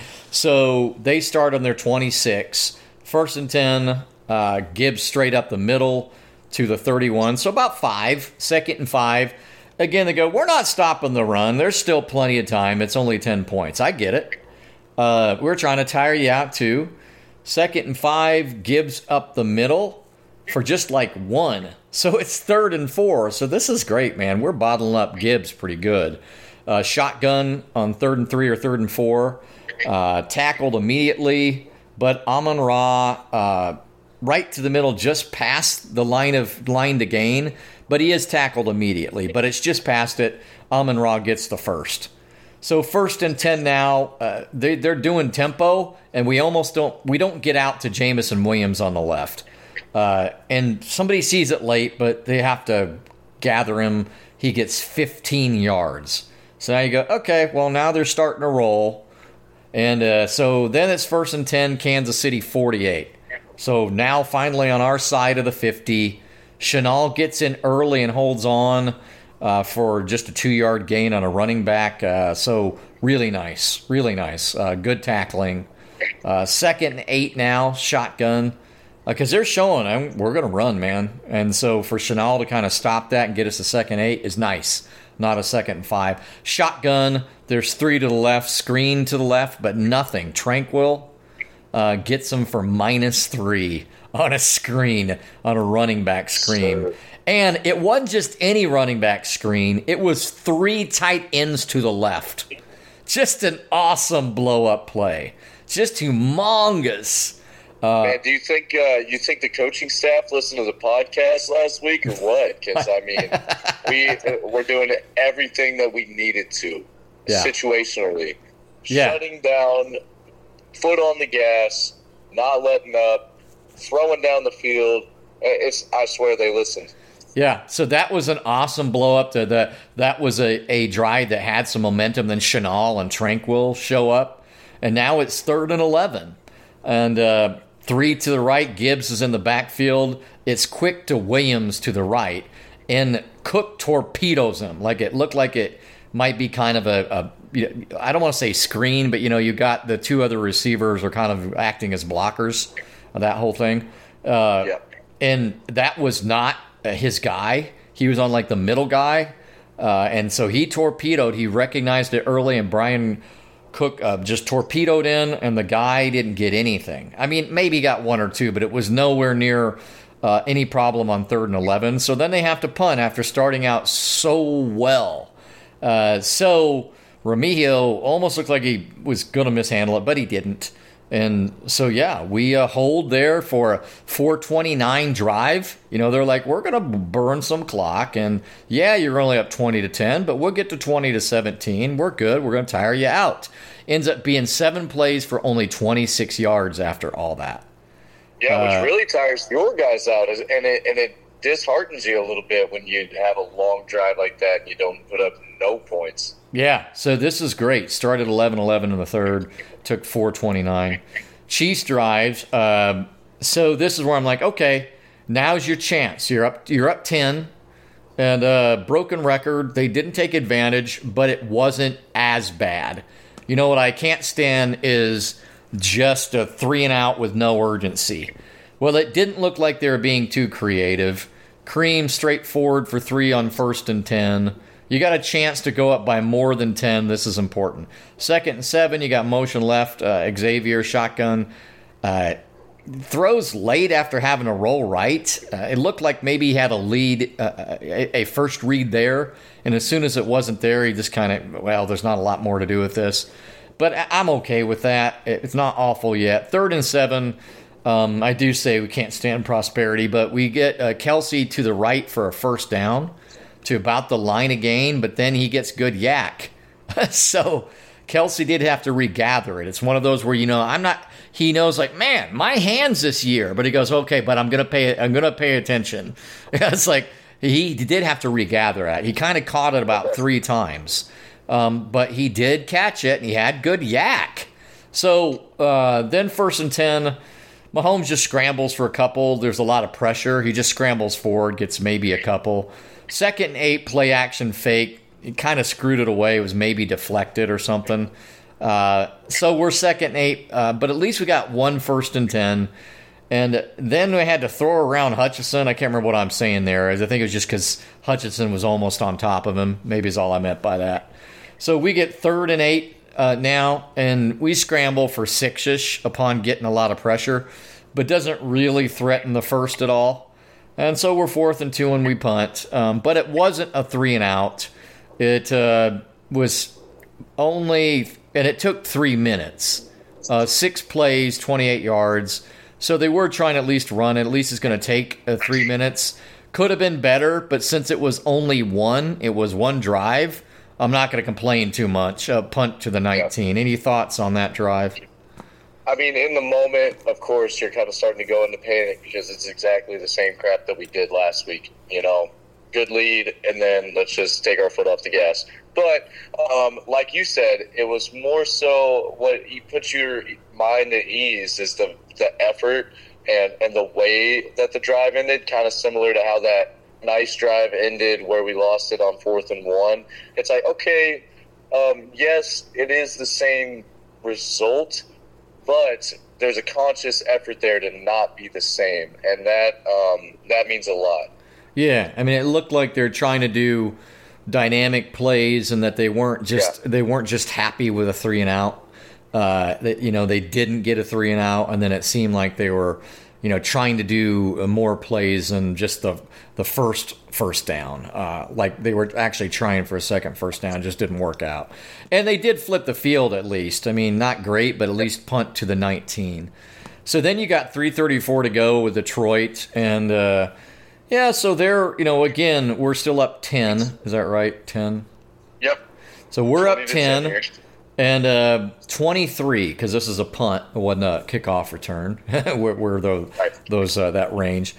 So they start on their twenty-six. First and ten, uh, Gibbs straight up the middle to the thirty-one. So about five. Second and five. Again, they go, we're not stopping the run. There's still plenty of time. It's only ten points. I get it. Uh, we're trying to tire you out, too. Second and five, Gibbs up the middle for just like one. So it's third and four. So this is great, man. We're bottling up Gibbs pretty good. Uh, shotgun on third and three or third and four. Uh, tackled immediately. But Amon-Ra, uh, right to the middle, just past the line of line to gain. But he is tackled immediately. But it's just past it. Amon-Ra gets the first. So first and ten now. Uh, they, they're doing tempo, and we almost don't we don't get out to Jameson Williams on the left. Uh, and somebody sees it late, but they have to gather him. He gets fifteen yards. So now you go, okay, well, now they're starting to roll. And uh, so then it's first and ten, Kansas City forty-eight. So now finally on our side of the fifty, Chenal gets in early and holds on uh, for just a two-yard gain on a running back. Uh, so really nice, really nice. Uh, good tackling. Uh, second and eight now, shotgun. Because uh, they're showing them, we're going to run, man. And so for Chenal to kind of stop that and get us a second eight is nice. Not a second and five. Shotgun, there's three to the left, screen to the left, but nothing. Tranquil uh, gets them for minus three on a screen, on a running back screen. Sure. And it wasn't just any running back screen. It was three tight ends to the left. Just an awesome blow-up play. Just humongous. Uh, Man, do you think uh, you think the coaching staff listened to the podcast last week or what? Because I mean, we we're doing everything that we needed to, yeah. situationally, yeah. shutting down, foot on the gas, not letting up, throwing down the field. It's I swear they listened. Yeah, so that was an awesome blow up. To the that was a, a drive that had some momentum. Then Chenal and Tranquil show up, and now it's third and eleven, and. Uh, Three to the right, Gibbs is in the backfield. It's quick to Williams to the right. And Cook torpedoes him. Like it looked like it might be kind of a, a I don't want to say screen, but, you know, you got the two other receivers are kind of acting as blockers of that whole thing. Uh, yep. And that was not his guy. He was on, like, the middle guy. Uh, and so he torpedoed. He recognized it early, and Brian Cook uh, just torpedoed in, and the guy didn't get anything. I mean, maybe he got one or two, but it was nowhere near uh, any problem on third and eleven. So then they have to punt after starting out so well. Uh, so Remigio almost looked like he was going to mishandle it, but he didn't. And so, yeah, we uh, hold there for a four twenty-nine drive. You know, they're like, we're going to burn some clock. And, yeah, you're only up twenty to ten, but we'll get to twenty to seventeen. We're good. We're going to tire you out. Ends up being seven plays for only twenty-six yards after all that. Yeah, which uh, really tires your guys out. And it, and it disheartens you a little bit when you have a long drive like that and you don't put up no points. Yeah, so this is great. Started eleven eleven in the third. Took four twenty-nine. Chiefs drives. Uh, so this is where I'm like, okay, now's your chance. You're up. You're up ten, and uh, broken record. They didn't take advantage, but it wasn't as bad. You know what I can't stand is just a three and out with no urgency. Well, it didn't look like they were being too creative. Cream straightforward for three on first and ten. You got a chance to go up by more than ten. This is important. Second and seven, you got motion left. Uh, Xavier, shotgun. Uh, throws late after having a roll right. Uh, it looked like maybe he had a lead, uh, a, a first read there. And as soon as it wasn't there, he just kind of, well, there's not a lot more to do with this. But I'm okay with that. It's not awful yet. Third and seven, um, I do say we can't stand prosperity, but we get uh, Kelsey to the right for a first down to about the line again, but then he gets good yak. So Kelsey did have to regather it. It's one of those where, you know, I'm not, he knows like, man, my hands this year, but he goes, okay, but I'm going to pay, I'm going to pay attention. It's like, he did have to regather it. He kind of caught it about three times. Um, but he did catch it, and he had good yak. So uh, then first and ten, Mahomes just scrambles for a couple. There's a lot of pressure. He just scrambles forward, gets maybe a couple. second and eight play action fake. It kind of screwed it away. It was maybe deflected or something. Uh, so we're second and eight, uh, but at least we got one first and ten. And then we had to throw around Hutchinson. I can't remember what I'm saying there. I think it was just because Hutchinson was almost on top of him. Maybe is all I meant by that. So we get third and eight uh, now, and we scramble for six-ish upon getting a lot of pressure, but doesn't really threaten the first at all. And so we're fourth and two, and we punt. Um, but it wasn't a three and out. It uh, was only, and it took three minutes. Uh, six plays, twenty-eight yards. So they were trying to at least run. At least it's going to take uh, three minutes. Could have been better, but since it was only one, it was one drive, I'm not going to complain too much. Uh, punt to the nineteen. Yeah. Any thoughts on that drive? I mean, in the moment, of course, you're kind of starting to go into panic because it's exactly the same crap that we did last week. You know, good lead, and then let's just take our foot off the gas. But um, like you said, it was more so what puts your mind at ease is the the effort and, and the way that the drive ended, kind of similar to how that nice drive ended where we lost it on fourth and one. It's like, okay, um, yes, it is the same result, but there's a conscious effort there to not be the same, and that um, that means a lot. Yeah, I mean, it looked like they're trying to do dynamic plays, and that they weren't just yeah. they weren't just happy with a three and out. Uh, that you know they didn't get a three and out, and then it seemed like they were, you know, trying to do more plays than just the the first first down. Uh, like they were actually trying for a second first down, just didn't work out. And they did flip the field at least. I mean, not great, but at least punt to the nineteen. So then you got three thirty-four to go with Detroit, and uh, yeah, so they're, you know, again, we're still up ten. Is that right? ten? Yep. So we're up ten. And uh, twenty-three, because this is a punt. It wasn't a kickoff return. we're we're those, those uh, that range.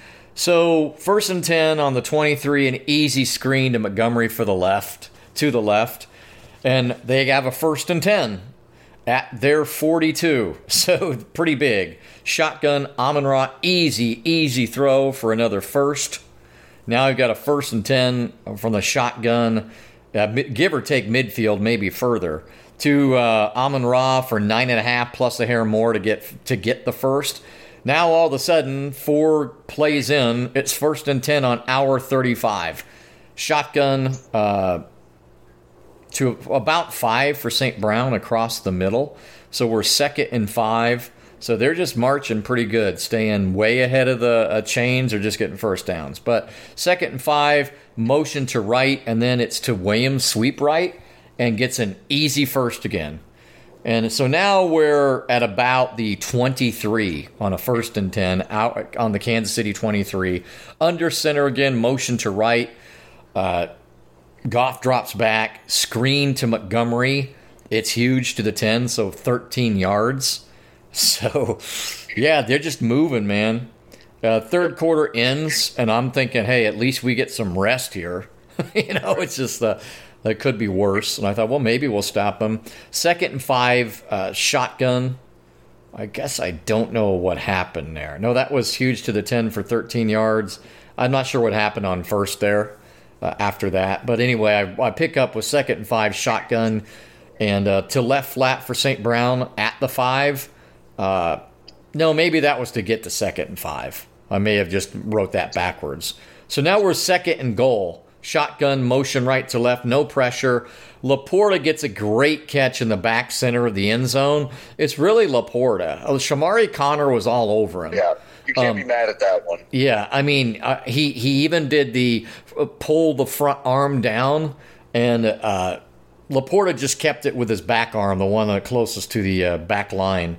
So first and ten on the twenty-three, an easy screen to Montgomery for the left, to the left. And they have a first and ten at their forty-two. So pretty big. Shotgun, Amon-Ra, easy, easy throw for another first. Now you've got a first and ten from the shotgun, uh, give or take midfield, maybe further, to uh, Amon-Ra for nine and a half plus a hair more to get to get the first. Now all of a sudden, four plays in, it's first and ten on our thirty-five. Shotgun uh, to about five for Saint Brown across the middle. So we're second and five. So they're just marching pretty good, staying way ahead of the uh, chains or just getting first downs. But second and five, motion to right, and then it's to Williams, sweep right, and gets an easy first again. And so now we're at about the twenty-three on a first and ten, out on the Kansas City twenty-three. Under center again, motion to right. Uh, Goff drops back, screen to Montgomery. It's huge to the ten, so thirteen yards. So, yeah, they're just moving, man. Uh, third quarter ends, and I'm thinking, hey, at least we get some rest here. you know, it's just uh, that could be worse. And I thought, well, maybe we'll stop them. Second and five, uh, shotgun. I guess I don't know what happened there. No, that was huge to the ten for thirteen yards. I'm not sure what happened on first there uh, after that. But anyway, I, I pick up with second and five, shotgun, and uh, to left flat for Saint Brown at the five. Uh, no, maybe that was to get to second and five. I may have just wrote that backwards. So now we're second and goal. Shotgun, motion right to left, no pressure. Laporta gets a great catch in the back center of the end zone. It's really Laporta. Oh, Shamari Connor was all over him. Yeah, you can't um, be mad at that one. Yeah, I mean, uh, he, he even did the uh, pull the front arm down, and uh, Laporta just kept it with his back arm, the one uh, closest to the uh, back line.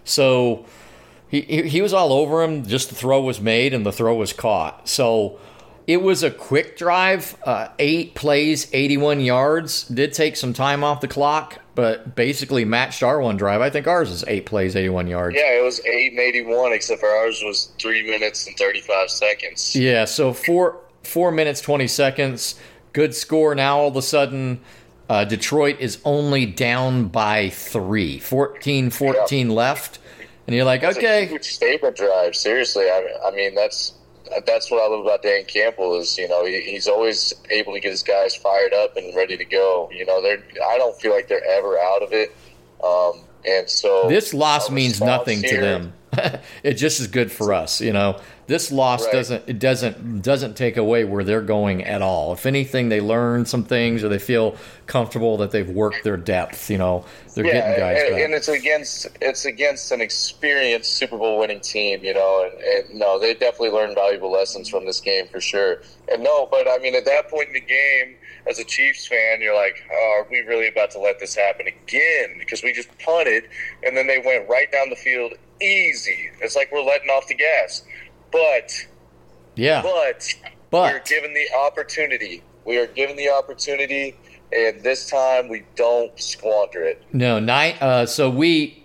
So he he was all over him. Just the throw was made and the throw was caught. So it was a quick drive. Uh, eight plays, eighty-one yards. Did take some time off the clock, but basically matched our one drive. I think ours is eight plays, eighty-one yards. Yeah, it was eight and eighty-one, except for ours was three minutes and thirty-five seconds. Yeah, so four four minutes twenty seconds. Good score. Now all of a sudden, Uh, Detroit is only down by three. fourteen fourteen yeah. left. And you're like, that's okay. a huge statement drive. Seriously. I, I mean, that's that's what I love about Dan Campbell is, you know, he, he's always able to get his guys fired up and ready to go. You know, they're I don't feel like they're ever out of it. Um, and so this loss means nothing here to them. It just is good for us, you know. This loss right. doesn't it doesn't doesn't take away where they're going at all. If anything, they learn some things or they feel comfortable that they've worked their depth. You know, they're yeah, getting guys and, back. and it's against it's against an experienced Super Bowl winning team. You know, and, and no, they definitely learned valuable lessons from this game for sure. And no, but I mean, at that point in the game, as a Chiefs fan, you're like, oh, are we really about to let this happen again? Because we just punted, and then they went right down the field easy. It's like we're letting off the gas. But, yeah, but, but we're given the opportunity. We are given the opportunity, and this time we don't squander it. No, nine. Uh, so we,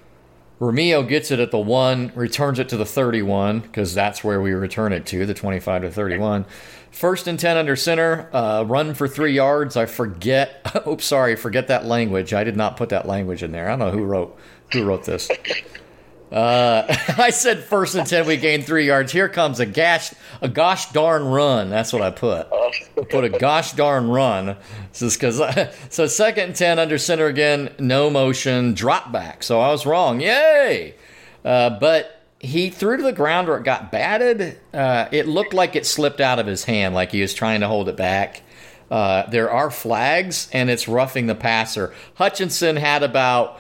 Romeo gets it at the one, returns it to the thirty-one because that's where we return it to, the twenty-five to thirty-one. First and ten under center, uh, run for three yards. I forget. Oops, sorry, forget that language. I did not put that language in there. I don't know who wrote who wrote this. Uh, I said first and ten, we gained three yards. Here comes a gosh, a gosh darn run. That's what I put. I put a gosh darn run. Just because. So second and ten under center again, no motion, drop back. So I was wrong. Yay! Uh, but he threw to the ground where it got batted. Uh, it looked like it slipped out of his hand, like he was trying to hold it back. Uh, there are flags, and it's roughing the passer. Hutchinson had about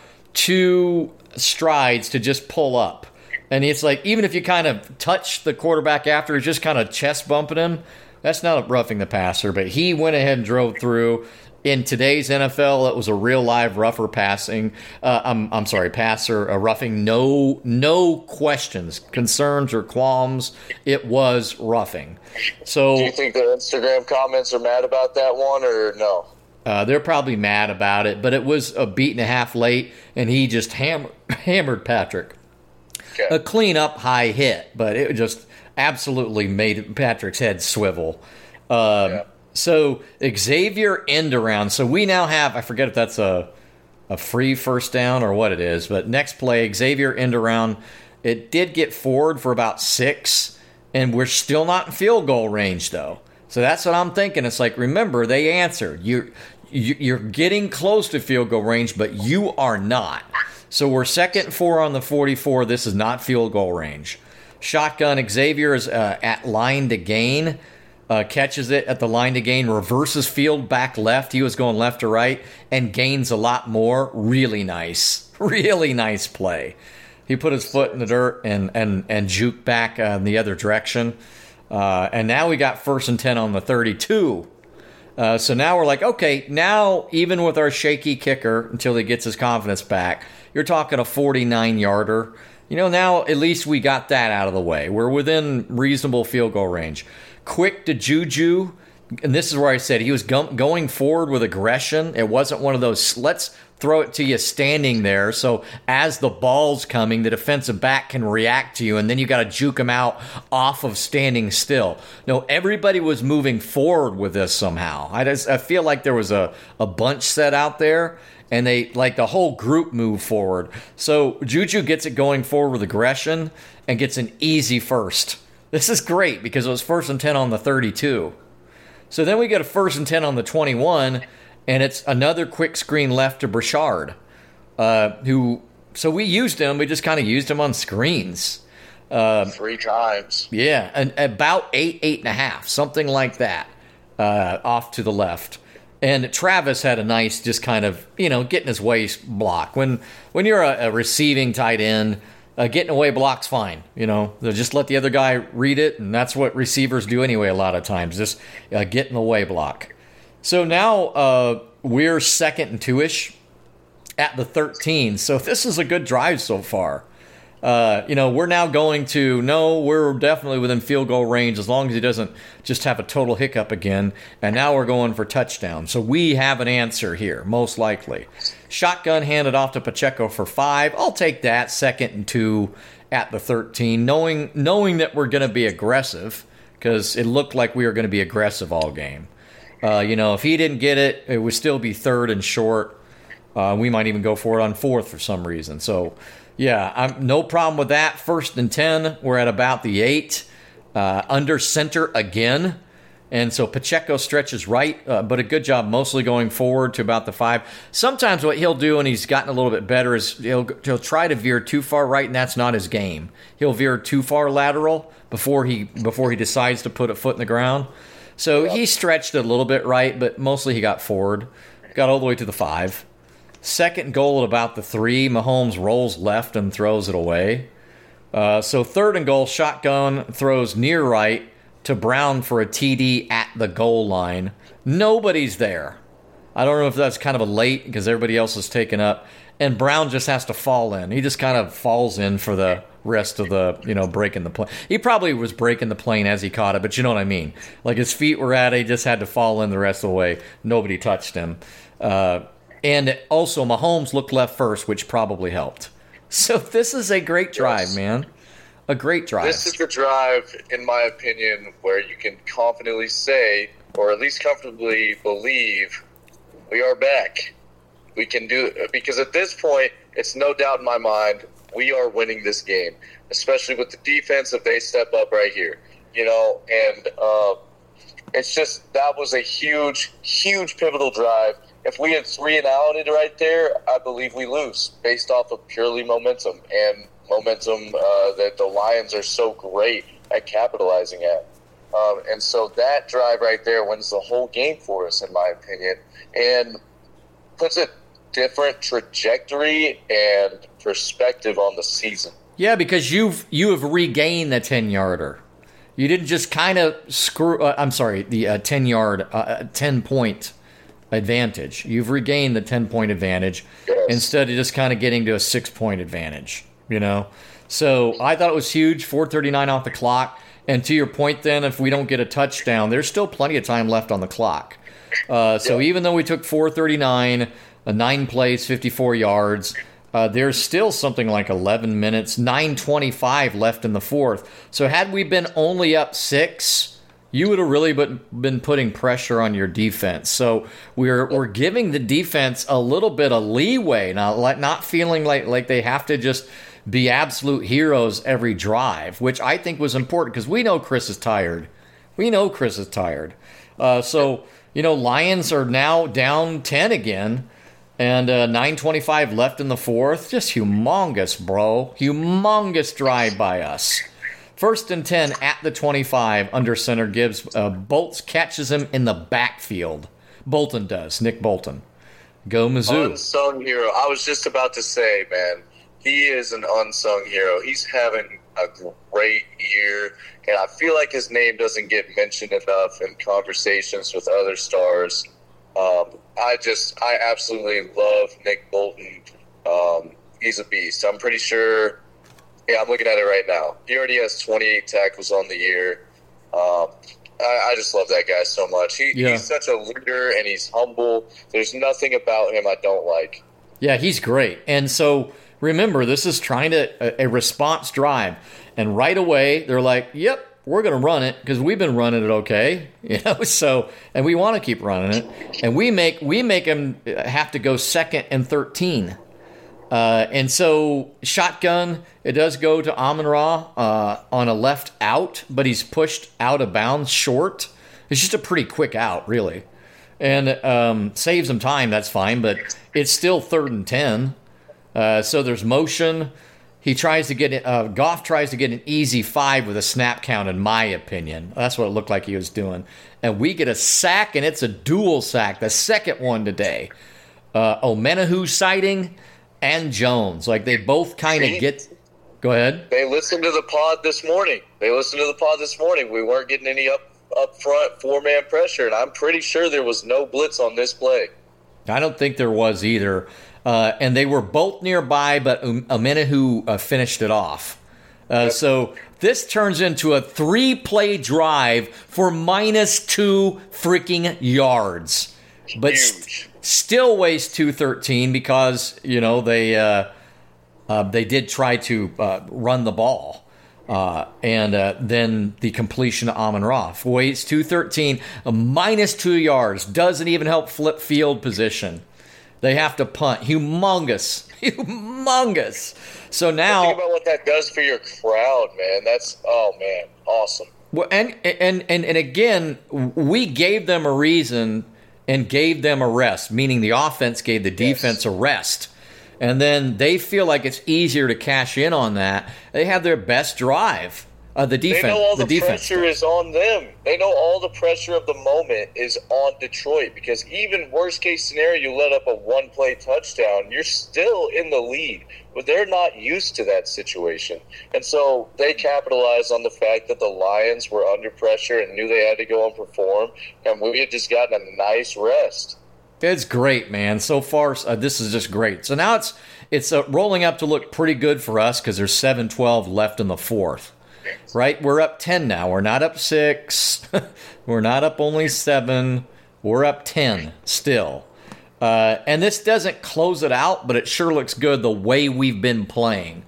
two strides to just pull up, and it's like even if you kind of touch the quarterback after, it's just kind of chest bumping him. That's not roughing the passer, but he went ahead and drove through. In today's N F L, it was a real live rougher passing. Uh, I'm I'm sorry, passer, a roughing. No no questions, concerns or qualms. It was roughing. So do you think the Instagram comments are mad about that one or no? Uh, they're probably mad about it, but it was a beat and a half late, and he just hammer, hammered Patrick. Okay. A clean-up high hit, but it just absolutely made Patrick's head swivel. Uh, yeah. So Xavier end around. So we now have, I forget if that's a, a free first down or what it is, but next play, Xavier end around. It did get forward for about six, and we're still not in field goal range, though. So that's what I'm thinking. It's like, remember, they answered. You're, you're getting close to field goal range, but you are not. So we're second and four on the forty-four. This is not field goal range. Shotgun, Xavier is uh, at line to gain. Uh, catches it at the line to gain, reverses field back left. He was going left to right and gains a lot more. Really nice. Really nice play. He put his foot in the dirt and, and, and juked back uh, in the other direction. Uh, and now we got first and ten on the thirty-two. Uh, so now we're like, okay, now even with our shaky kicker until he gets his confidence back, you're talking a forty-nine yarder. You know, now at least we got that out of the way. We're within reasonable field goal range. Quick to Juju. And this is where I said he was go- going forward with aggression. It wasn't one of those, let's throw it to you standing there. So as the ball's coming, the defensive back can react to you, and then you got to juke him out off of standing still. No, everybody was moving forward with this somehow. I just I feel like there was a, a bunch set out there, and they like the whole group moved forward. So Juju gets it going forward with aggression and gets an easy first. This is great because it was first and ten on the thirty-two. So then we get a first and ten on the twenty-one, and it's another quick screen left to Brashard, uh, who, so we used him, we just kind of used him on screens. Uh, Three times. Yeah, and about eight, eight and a half, something like that, uh, off to the left. And Travis had a nice just kind of, you know, getting his waist block. When, when you're a, a receiving tight end, Uh, getting away block's fine, you know. They'll just let the other guy read it, and that's what receivers do anyway a lot of times, just uh, get in the way block. So now uh, we're second and two-ish at the thirteen. So this is a good drive so far. Uh, you know, we're now going to, no, we're definitely within field goal range as long as he doesn't just have a total hiccup again. And now we're going for touchdown. So we have an answer here, most likely. Shotgun handed off to Pacheco for five. I'll take that, second and two at the thirteen, knowing knowing that we're going to be aggressive because it looked like we were going to be aggressive all game. Uh, you know, if he didn't get it, it would still be third and short. Uh, we might even go for it on fourth for some reason. So, yeah, I'm, no problem with that. First and ten, we're at about the eight. uh, under center again. And so Pacheco stretches right, uh, but a good job mostly going forward to about the five. Sometimes what he'll do, and he's gotten a little bit better, is he'll he'll try to veer too far right, and that's not his game. He'll veer too far lateral before he before he decides to put a foot in the ground. So yeah. he stretched it a little bit right, but mostly he got forward, got all the way to the five. Second goal at about the three, Mahomes rolls left and throws it away. Uh, so third and goal, shotgun, throws near right to Brown for a T D at the goal line. Nobody's there. I don't know if that's kind of a late because everybody else is taken up. And Brown just has to fall in. He just kind of falls in for the rest of the, you know, breaking the plane. He probably was breaking the plane as he caught it, but you know what I mean. Like his feet were at it, he just had to fall in the rest of the way. Nobody touched him. Uh, and also Mahomes looked left first, which probably helped. So this is a great drive, yes. man. A great drive. This is the drive, in my opinion, where you can confidently say, or at least comfortably believe, we are back. We can do it. Because at this point, it's no doubt in my mind, we are winning this game, especially with the defense if they step up right here. You know, and uh, it's just, that was a huge, huge pivotal drive. If we had three and outed right there, I believe we lose based off of purely momentum. And momentum uh, that the Lions are so great at capitalizing at. Um, and so that drive right there wins the whole game for us, in my opinion, and puts a different trajectory and perspective on the season. Yeah, because you've you have regained the ten-yarder. You didn't just kind of screw uh, – I'm sorry, the uh, ten-yard, uh, ten-point advantage. You've regained the ten-point advantage yes. instead of just kind of getting to a six-point advantage. You know, so I thought it was huge. four thirty-nine off the clock, and to your point, then if we don't get a touchdown, there's still plenty of time left on the clock. Uh, so yeah. even though we took four thirty-nine, uh, nine plays, fifty-four yards, uh, there's still something like eleven minutes, nine twenty-five left in the fourth. So had we been only up six, you would have really been putting pressure on your defense. So we're we're giving the defense a little bit of leeway now, like not feeling like like they have to just be absolute heroes every drive, which I think was important because we know Chris is tired. We know Chris is tired. Uh, so, you know, Lions are now down ten again, and uh, nine twenty-five left in the fourth. Just humongous, bro. Humongous drive by us. First and ten at the twenty-five, under center Gibbs. Uh, Bolts catches him in the backfield. Bolton does, Nick Bolton. Go Mizzou. Unsung hero. I was just about to say, man, he is an unsung hero. He's having a great year, and I feel like his name doesn't get mentioned enough in conversations with other stars. Um, I just, I absolutely love Nick Bolton. Um, he's a beast. I'm pretty sure, yeah, I'm looking at it right now. He already has twenty-eight tackles on the year. Um, I, I just love that guy so much. He, yeah. He's such a leader, and he's humble. There's nothing about him I don't like. Yeah, he's great. And so remember, this is trying to a, a response drive, and right away they're like, "Yep, we're going to run it because we've been running it okay, you know." So, and we want to keep running it, and we make we make them have to go second and thirteen, uh, and so shotgun. It does go to Amon-Ra uh, on a left out, but he's pushed out of bounds short. It's just a pretty quick out, really, and um, saves him time. That's fine, but it's still third and ten. Uh, so there's motion. He tries to get it. Uh, Goff tries to get an easy five with a snap count, in my opinion. That's what it looked like he was doing. And we get a sack, and it's a dual sack, the second one today. Uh, Omenihu sighting and Jones. Like they both kind of get. Go ahead. They listened to the pod this morning. They listened to the pod this morning. We weren't getting any up, up front four-man pressure, and I'm pretty sure there was no blitz on this play. I don't think there was either. Uh, and they were both nearby, but Omenihu uh, finished it off. Uh, yep. So this turns into a three-play drive for minus two freaking yards. But st- still weighs two thirteen because, you know, they uh, uh, they did try to uh, run the ball. Uh, and uh, then the completion to Amon-Ra. Weighs two thirteen, a minus two yards. Doesn't even help flip field position. They have to punt. Humongous. Humongous. So now... Think about what that does for your crowd, man. That's, oh, man, awesome. Well, and, and and and again, we gave them a reason and gave them a rest, meaning the offense gave the defense yes. a rest. And then they feel like it's easier to cash in on that. They have their best drive. Uh, the defense. They know all the, the pressure is on them. They know all the pressure of the moment is on Detroit, because even worst case scenario, you let up a one play touchdown, you're still in the lead. But they're not used to that situation. And so they capitalized on the fact that the Lions were under pressure and knew they had to go and perform. And we had just gotten a nice rest. It's great, man. So far, uh, this is just great. So now it's it's uh, rolling up to look pretty good for us because there's seven twelve left in the fourth. Right? We're up ten now. We're not up six. We're not up only seven. We're up ten still. Uh, and this doesn't close it out, but it sure looks good the way we've been playing.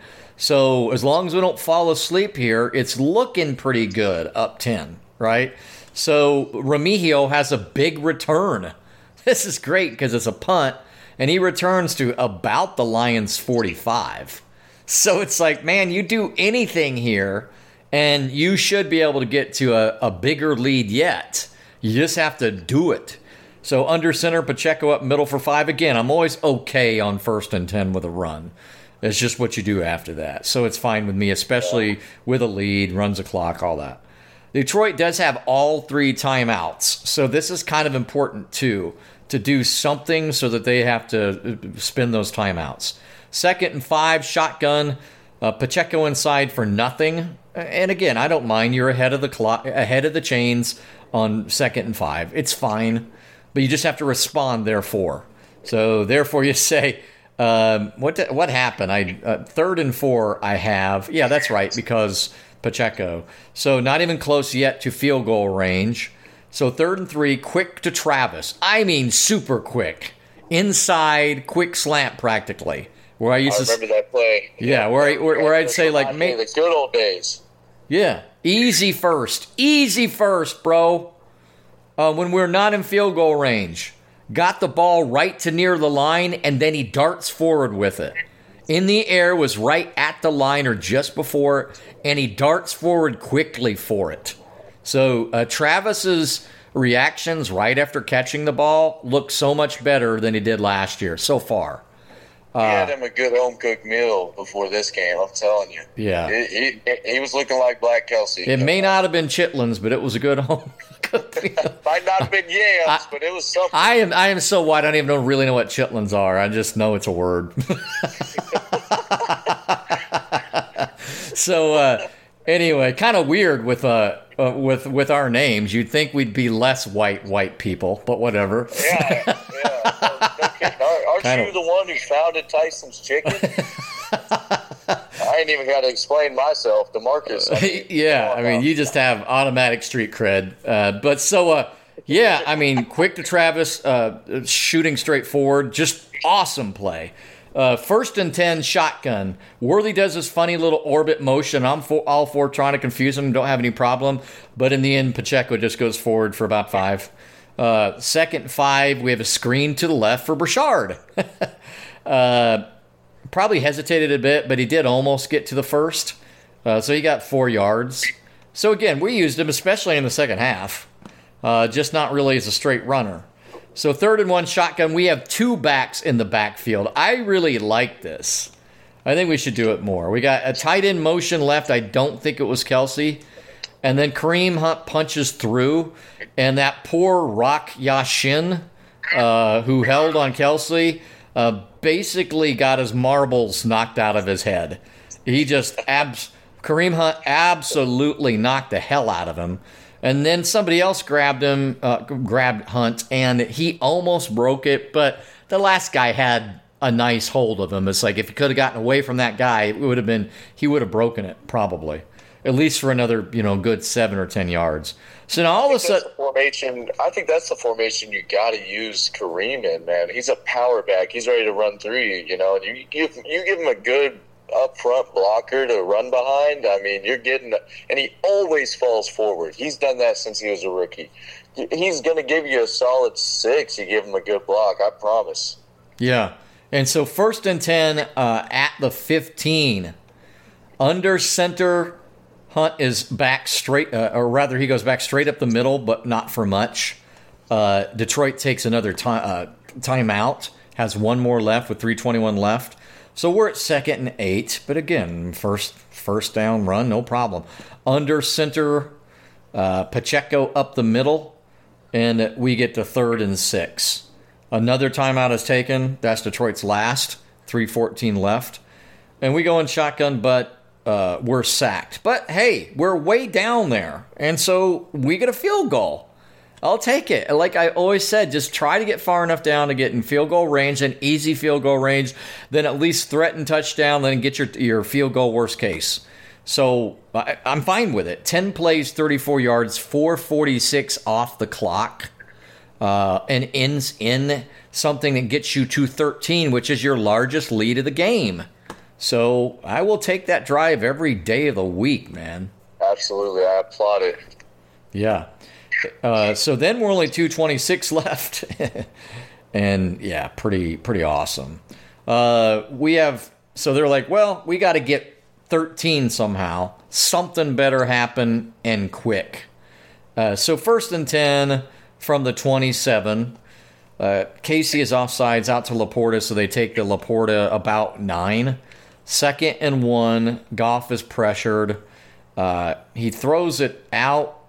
So as long as we don't fall asleep here, it's looking pretty good up ten, right? So Remigio has a big return. This is great because it's a punt, and he returns to about the Lions' forty-five. So it's like, man, you do anything here, and you should be able to get to a, a bigger lead yet. You just have to do it. So under center, Pacheco up middle for five. Again, I'm always okay on first and ten with a run. It's just what you do after that. So it's fine with me, especially with a lead, runs the clock, all that. Detroit does have all three timeouts. So this is kind of important, too, to do something so that they have to spend those timeouts. Second and five, shotgun, uh, Pacheco inside for nothing. And again, I don't mind. You're ahead of the clock, ahead of the chains on second and five. It's fine, but you just have to respond. Therefore, so therefore you say, um, what did, what happened? I uh, third and four. I have yeah, that's right, because Pacheco. So not even close yet to field goal range. So third and three, quick to Travis. I mean, super quick, inside, quick slant practically. Where I used I remember to, that play. Yeah, where I, where, where I'd say like, make, the good old days. Yeah, easy first, easy first, bro. Uh, when we're not in field goal range, got the ball right to near the line, and then he darts forward with it. In the air, was right at the line or just before it, and he darts forward quickly for it. So uh, Travis's reactions right after catching the ball look so much better than he did last year so far. He had him a good home-cooked meal before this game, I'm telling you. Yeah. He, he, he was looking like Black Kelsey. It may not have been chitlins, but it was a good home-cooked meal. Might not have been yams, I, but it was something. I am I am so white, I don't even know, really know what chitlins are. I just know it's a word. So, uh, anyway, kind of weird with uh, uh, with with our names. You'd think we'd be less white, white people, but whatever. Yeah, yeah. No, no kidding. Aren't kind you of. the one who founded Tyson's Chicken? I ain't even got to explain myself. DeMarcus. I mean, yeah, I mean, you just have automatic street cred. Uh, but so, uh, yeah, I mean, quick to Travis, uh, shooting straight forward, just awesome play. Uh, first and ten, shotgun. Worthy does this funny little orbit motion. I'm for, all for trying to confuse him. Don't have any problem. But in the end, Pacheco just goes forward for about five. Uh, second five, we have a screen to the left for Brashard. uh, probably hesitated a bit, but he did almost get to the first. Uh, so he got four yards. So again, we used him, especially in the second half. Uh, just not really as a straight runner. So third and one, shotgun. We have two backs in the backfield. I really like this. I think we should do it more. We got a tight end motion left. I don't think it was Kelsey. And then Kareem Hunt punches through. And that poor Rock Yashin, uh, who held on Kelsey, uh, basically got his marbles knocked out of his head. He just, abs- Kareem Hunt absolutely knocked the hell out of him. And then somebody else grabbed him, uh, grabbed Hunt, and he almost broke it. But the last guy had a nice hold of him. It's like if he could have gotten away from that guy, it would have been he would have broken it probably, at least for another you know good seven or ten yards. So now all of a sudden, formation. I think that's the formation you got to use Kareem in, man. He's a power back. He's ready to run through you, you know. And you give you give him a good up front blocker to run behind. I mean, you're getting, and he always falls forward. He's done that since he was a rookie. He's going to give you a solid six. You give him a good block, I promise. Yeah, and so first and ten uh, at the fifteen, under center, Hunt is back straight, uh, or rather, he goes back straight up the middle, but not for much. Uh, Detroit takes another time uh, timeout, has one more left with three twenty-one left. So we're at second and eight, but again, first first down run, no problem. Under center, uh, Pacheco up the middle, and we get to third and six. Another timeout is taken. That's Detroit's last. three fourteen left. And we go in shotgun, but uh, we're sacked. But, hey, we're way down there. And so we get a field goal. I'll take it. Like I always said, just try to get far enough down to get in field goal range, and easy field goal range, then at least threaten touchdown, then get your, your field goal worst case. So I, I'm fine with it. ten plays, thirty-four yards, four forty-six off the clock. Uh, and ends in something that gets you to thirteen, which is your largest lead of the game. So I will take that drive every day of the week, man. Absolutely. I applaud it. Yeah. Uh, so then we're only two twenty-six left. And, yeah, pretty pretty awesome. Uh, we have – so they're like, well, we got to get thirteen somehow. Something better happen and quick. Uh, so first and ten – from the twenty-seven. Uh, Casey is offsides out to Laporta, so they take the Laporta about nine. Second and one. Goff is pressured. Uh, he throws it out,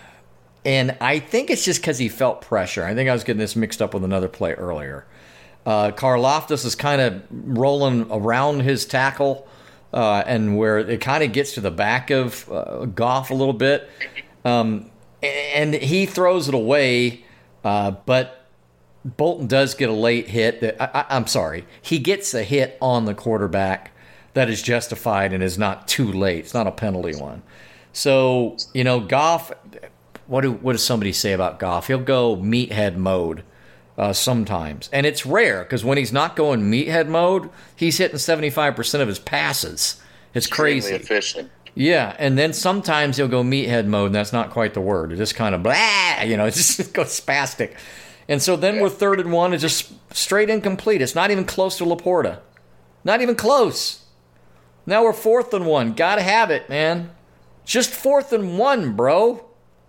and I think it's just because he felt pressure. I think I was getting this mixed up with another play earlier. Uh, Karlaftis is kind of rolling around his tackle, uh, and where it kind of gets to the back of uh, Goff a little bit. Um And he throws it away, uh, but Bolton does get a late hit. That I, I, I'm sorry. He gets a hit on the quarterback that is justified and is not too late. It's not a penalty one. So, you know, Goff, what, do, what does somebody say about Goff? He'll go meathead mode uh, sometimes. And it's rare because when he's not going meathead mode, he's hitting seventy-five percent of his passes. It's crazy. Extremely efficient. Yeah, and then sometimes he'll go meathead mode, and that's not quite the word. It just kind of blah, you know, it just goes spastic. And so then we're third and one, it's just straight incomplete. It's not even close to Laporta. Not even close. Now we're fourth and one. Gotta have it, man. Just fourth and one, bro.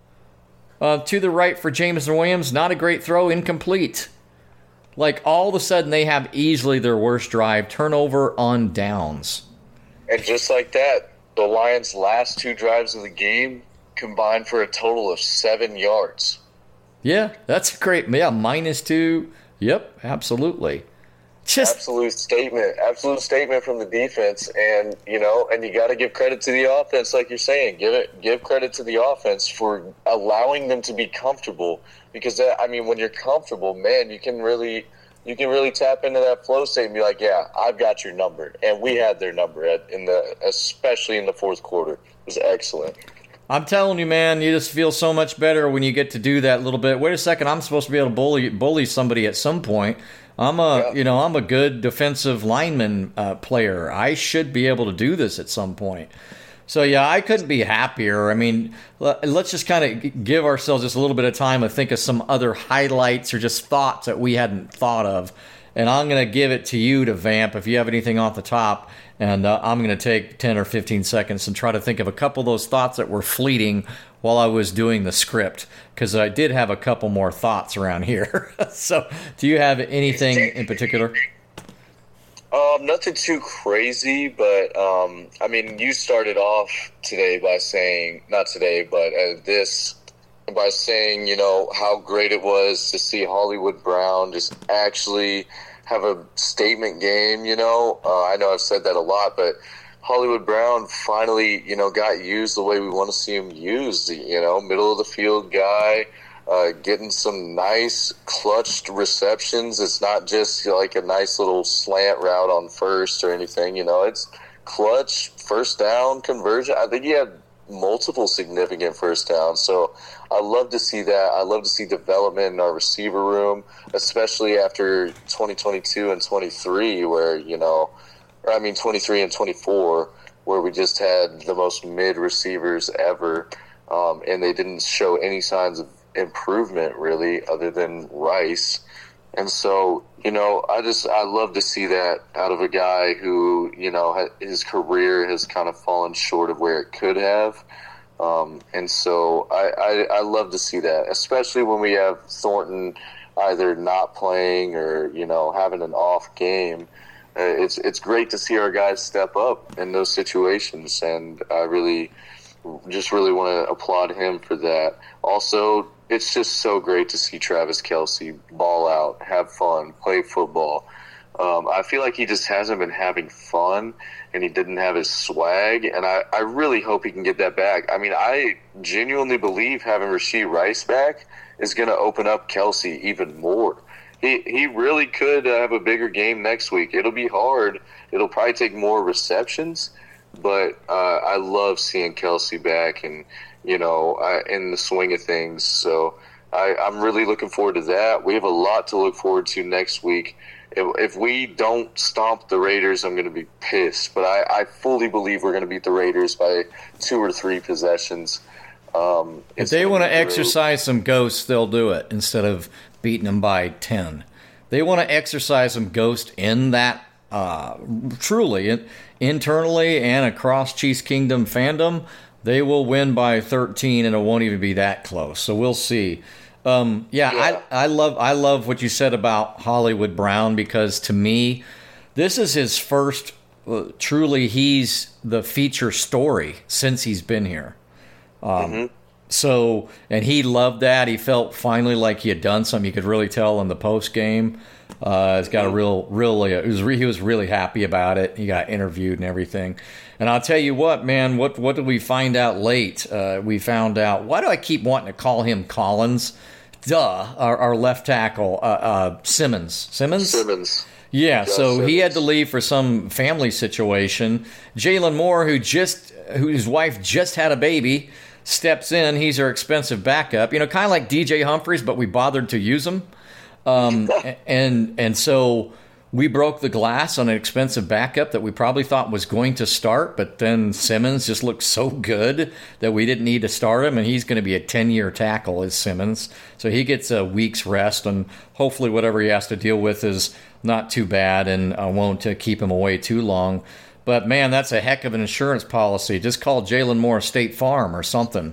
Uh, to the right for Jameson Williams, not a great throw, incomplete. Like, all of a sudden, they have easily their worst drive, turnover on downs. And just like that, the Lions' last two drives of the game combined for a total of seven yards. Yeah, that's great. Yeah, minus two. Yep, absolutely. Just absolute statement. Absolute statement from the defense. And, you know, and you got to give credit to the offense, like you're saying. Give it, give credit to the offense for allowing them to be comfortable. Because, that, I mean, when you're comfortable, man, you can really – you can really tap into that flow state and be like, yeah, I've got your number. And we had their number, at, in the, especially in the fourth quarter. It was excellent. I'm telling you, man, you just feel so much better when you get to do that little bit. Wait a second, I'm supposed to be able to bully bully somebody at some point. I'm a, yeah. you know, I'm a good defensive lineman uh, player. I should be able to do this at some point. So, yeah, I couldn't be happier. I mean, let's just kind of give ourselves just a little bit of time to think of some other highlights or just thoughts that we hadn't thought of. And I'm going to give it to you to vamp if you have anything off the top. And uh, I'm going to take ten or fifteen seconds and try to think of a couple of those thoughts that were fleeting while I was doing the script. Because I did have a couple more thoughts around here. So, do you have anything in particular? Um, nothing too crazy, but, um, I mean, you started off today by saying, not today, but uh, this, by saying, you know, how great it was to see Hollywood Brown just actually have a statement game, you know. Uh, I know I've said that a lot, but Hollywood Brown finally, you know, got used the way we want to see him used, you know, middle of the field guy. Uh, getting some nice clutched receptions. It's not just like a nice little slant route on first or anything. You know, it's clutch, first down conversion. I think he had multiple significant first downs. So I love to see that. I love to see development in our receiver room, especially after twenty twenty-two and twenty-three where, you know, or I mean twenty-three and twenty-four where we just had the most mid receivers ever. Um, and they didn't show any signs of improvement really other than Rice. And so, you know, I just I love to see that out of a guy who, you know, his career has kind of fallen short of where it could have. Um, and so I, I, I love to see that, especially when we have Thornton either not playing or, you know, having an off game. Uh, it's it's great to see our guys step up in those situations, and I really just really want to applaud him for that. Also, it's just so great to see Travis Kelce ball out, have fun, play football. Um, I feel like he just hasn't been having fun, and he didn't have his swag, and I, I really hope he can get that back. I mean, I genuinely believe having Rashee Rice back is going to open up Kelce even more. He he really could uh, have a bigger game next week. It'll be hard. It'll probably take more receptions, but uh, I love seeing Kelce back and, you know, I, in the swing of things. So I, I'm really looking forward to that. We have a lot to look forward to next week. If, if we don't stomp the Raiders, I'm going to be pissed. But I, I fully believe we're going to beat the Raiders by two or three possessions. Um, if they want to exercise some ghosts, they'll do it instead of beating them by ten. They want to exercise some ghost in that, uh, truly, internally and across Chiefs Kingdom fandom. They will win by thirteen, and it won't even be that close. So we'll see. Um, yeah, yeah. I, I love I love what you said about Hollywood Brown, because to me, this is his first. Uh, truly, he's the feature story since he's been here. Um, mm-hmm. So, and he loved that. He felt finally like he had done something. You could really tell in the post game. Uh, he's got a real, really. It was re, he was really happy about it. He got interviewed and everything. And I'll tell you what, man. What what did we find out late? Uh, we found out. Why do I keep wanting to call him Collins? Duh, our, our left tackle, uh, uh, Simmons. Simmons. Simmons. Yeah, Josh so Simmons. He had to leave for some family situation. Jalen Moore, who just whose wife just had a baby, steps in. He's our expensive backup. You know, kind of like D J Humphries, but we bothered to use him. Um, and and so we broke the glass on an expensive backup that we probably thought was going to start, but then Simmons just looked so good that we didn't need to start him, and he's going to be a ten-year tackle, is Simmons. So he gets a week's rest, and hopefully whatever he has to deal with is not too bad and uh, won't uh, keep him away too long. But, man, that's a heck of an insurance policy. Just call Jalen Moore State Farm or something,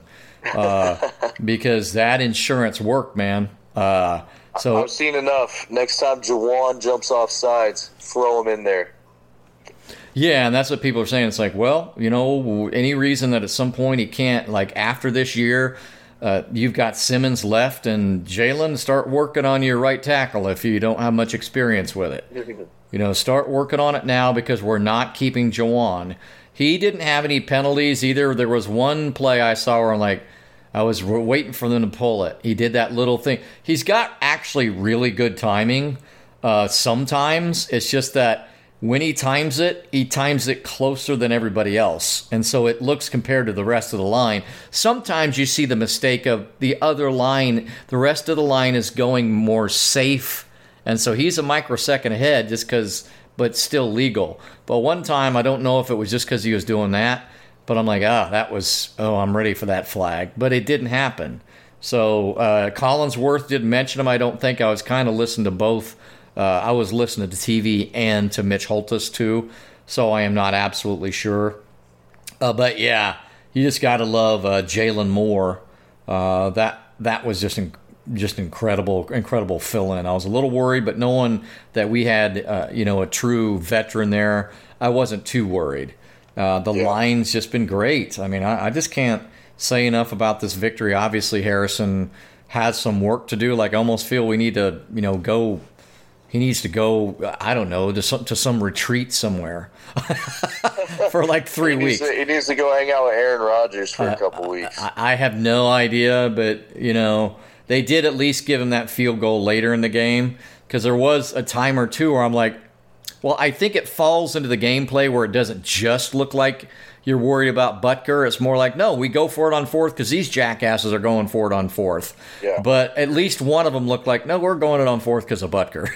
uh, because that insurance worked, man. Uh So, I've seen enough. Next time Juwan jumps off sides, throw him in there. Yeah, and that's what people are saying. It's like, well, you know, any reason that at some point he can't, like after this year, uh, you've got Simmons left, and Jalen, start working on your right tackle if you don't have much experience with it. You know, start working on it now, because we're not keeping Juwan. He didn't have any penalties either. There was one play I saw where I'm like, I was waiting for them to pull it. He did that little thing. He's got actually really good timing. Uh, sometimes it's just that when he times it, he times it closer than everybody else. And so it looks compared to the rest of the line. Sometimes you see the mistake of the other line. The rest of the line is going more safe. And so he's a microsecond ahead just because, but still legal. But one time, I don't know if it was just because he was doing that. But I'm like, ah, that was, oh, I'm ready for that flag. But it didn't happen. So uh, Collinsworth didn't mention him, I don't think. I was kind of listening to both. Uh, I was listening to T V and to Mitch Holthus, too. So I am not absolutely sure. Uh, but, yeah, you just got to love uh, Jalen Moore. Uh, that that was just in, just incredible, incredible fill-in. I was a little worried, but knowing that we had, uh, you know, a true veteran there, I wasn't too worried. Uh, the yeah. line's just been great. I mean, I, I just can't say enough about this victory. Obviously, Harrison has some work to do. Like, I almost feel we need to, you know, go. He needs to go. I don't know, to some to some retreat somewhere for like three he weeks. To, he needs to go hang out with Aaron Rodgers for uh, a couple weeks. I, I have no idea, but you know, they did at least give him that field goal later in the game, because there was a time or two where I'm like, well, I think it falls into the gameplay where it doesn't just look like you're worried about Butker. It's more like, no, we go for it on fourth because these jackasses are going for it on fourth. Yeah. But at least one of them looked like, no, we're going it on fourth because of Butker.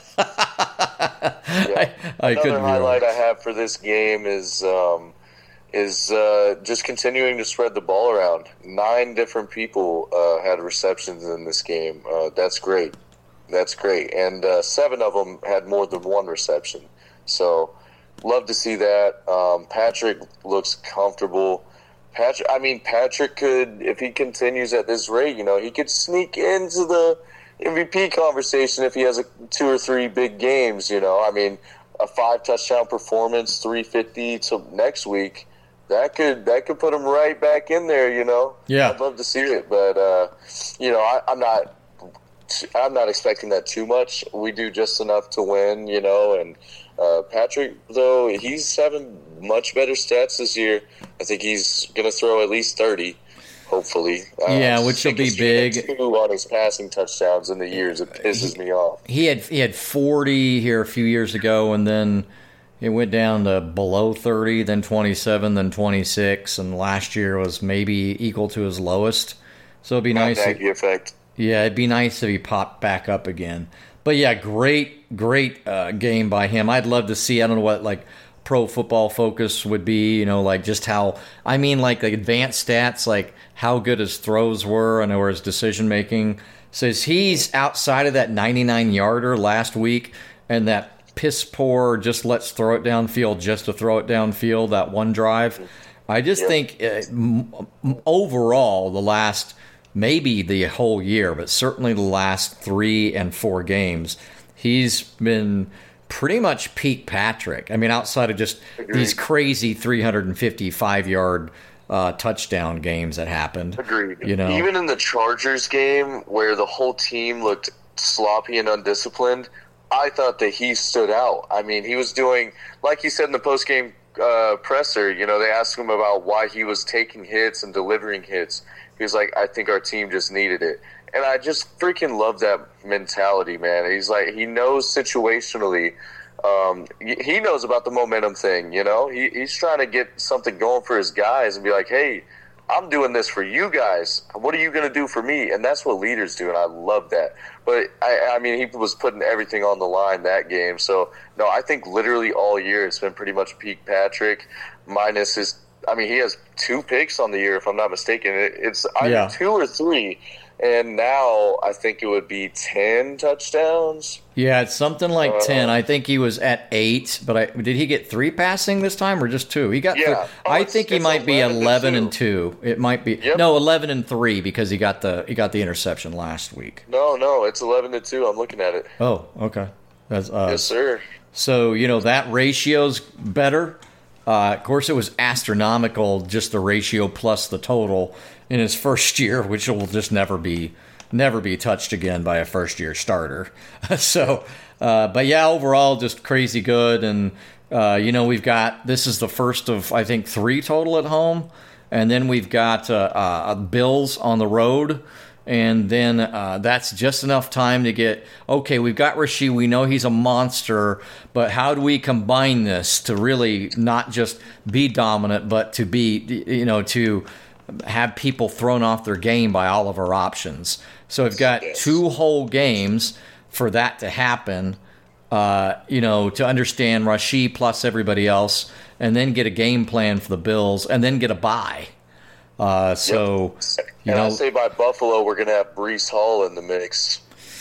yeah. I, I Another highlight I have for this game is um, is uh, just continuing to spread the ball around. Nine different people uh, had receptions in this game. Uh, that's great. That's great. And uh, seven of them had more than one reception. So love to see that. Um, Patrick looks comfortable. Patrick, I mean, Patrick could, if he continues at this rate, you know, he could sneak into the M V P conversation if he has a, two or three big games, you know. I mean, a five-touchdown performance, three fifty to next week, that could that could put him right back in there, you know. Yeah. I'd love to see it, but, uh, you know, I, I'm not I'm not expecting that too much. We do just enough to win, you know, and uh, Patrick, though, he's having much better stats this year. I think he's going to throw at least thirty, hopefully. Uh, yeah, which will be big. Two on his passing touchdowns in the years. It pisses he, me off. He had he had forty here a few years ago, and then it went down to below thirty, then twenty-seven, then twenty-six, and last year was maybe equal to his lowest. So it'd be Not nice. Nagy effect. Yeah, it'd be nice if he popped back up again. But yeah, great, great uh, game by him. I'd love to see. I don't know what like Pro Football Focus would be. You know, like just how. I mean, like the advanced stats, like how good his throws were and or his decision making. Says he's outside of that ninety-nine yarder last week and that piss poor just let's throw it downfield just to throw it downfield that one drive. I just yep. think uh, m- overall the last. Maybe the whole year, but certainly the last three and four games, he's been pretty much peak Patrick. I mean, outside of just Agreed. These crazy three hundred fifty-five yard uh, touchdown games that happened. Agreed. You know, even in the Chargers game where the whole team looked sloppy and undisciplined, I thought that he stood out. I mean, he was doing, like you said in the post-game uh, presser, you know, they asked him about why he was taking hits and delivering hits. He was like, I think our team just needed it. And I just freaking love that mentality, man. He's like, he knows situationally. Um, he knows about the momentum thing, you know? He, he's trying to get something going for his guys and be like, hey, I'm doing this for you guys. What are you going to do for me? And that's what leaders do, and I love that. But, I, I mean, he was putting everything on the line that game. So, no, I think literally all year it's been pretty much peak Patrick minus his – I mean, he has two picks on the year, if I'm not mistaken. It's either yeah. two or three, and now I think it would be ten touchdowns. Yeah, it's something like uh, ten. I think he was at eight, but I, did he get three passing this time or just two? He got. Yeah, th- oh, I think he might be eleven and two. and two. It might be yep. no eleven and three because he got the he got the interception last week. No, no, it's eleven to two. I'm looking at it. Oh, okay. That's, uh, yes, sir. So you know that ratio's better. Uh, of course, it was astronomical, just the ratio plus the total in his first year, which will just never be never be touched again by a first-year starter. so, uh, but yeah, overall, just crazy good. And, uh, you know, we've got, this is the first of, I think, three total at home. And then we've got uh, uh, Bills on the road. And then uh, that's just enough time to get, okay, we've got Rashee. We know he's a monster, but how do we combine this to really not just be dominant, but to be, you know, to have people thrown off their game by all of our options? So we've got two whole games for that to happen, uh, you know, to understand Rashee plus everybody else, and then get a game plan for the Bills, and then get a bye. Uh, so, yep. you and know, I say by Buffalo, we're going to have Breece Hall in the mix.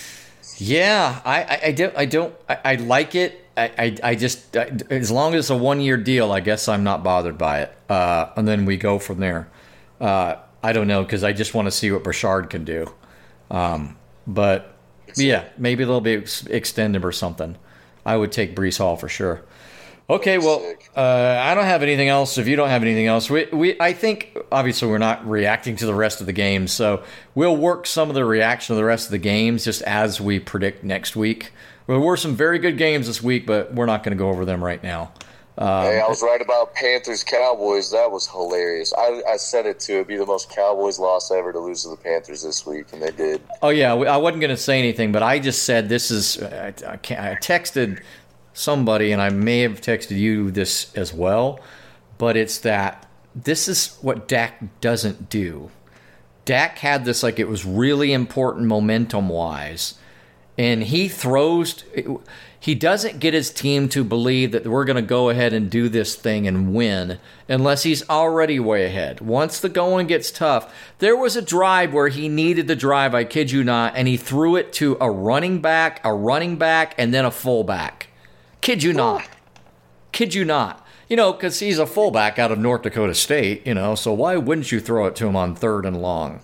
Yeah, I, I, I don't, I don't, I, I like it. I, I, I just, I, as long as it's a one-year deal, I guess I'm not bothered by it. Uh, and then we go from there. Uh, I don't know, because I just want to see what Brashard can do. Um, but yeah, maybe they'll be ex- extend him or something. I would take Breece Hall for sure. Okay, well, uh, I don't have anything else. If you don't have anything else, we, we I think, obviously, we're not reacting to the rest of the games, so we'll work some of the reaction to the rest of the games just as we predict next week. There were some very good games this week, but we're not going to go over them right now. Um, hey, I was right about Panthers-Cowboys. That was hilarious. I, I said it, too. It'd be the most Cowboys loss ever to lose to the Panthers this week, and they did. Oh, yeah, I wasn't going to say anything, but I just said this is I, I, I texted somebody, and I may have texted you this as well, but it's that this is what Dak doesn't do. Dak had this like it was really important momentum-wise, and he throws. He doesn't get his team to believe that we're going to go ahead and do this thing and win unless he's already way ahead. Once the going gets tough, there was a drive where he needed the drive, I kid you not, and he threw it to a running back, a running back, and then a fullback. Kid you not. Kid you not. You know, because he's a fullback out of North Dakota State, you know, so why wouldn't you throw it to him on third and long?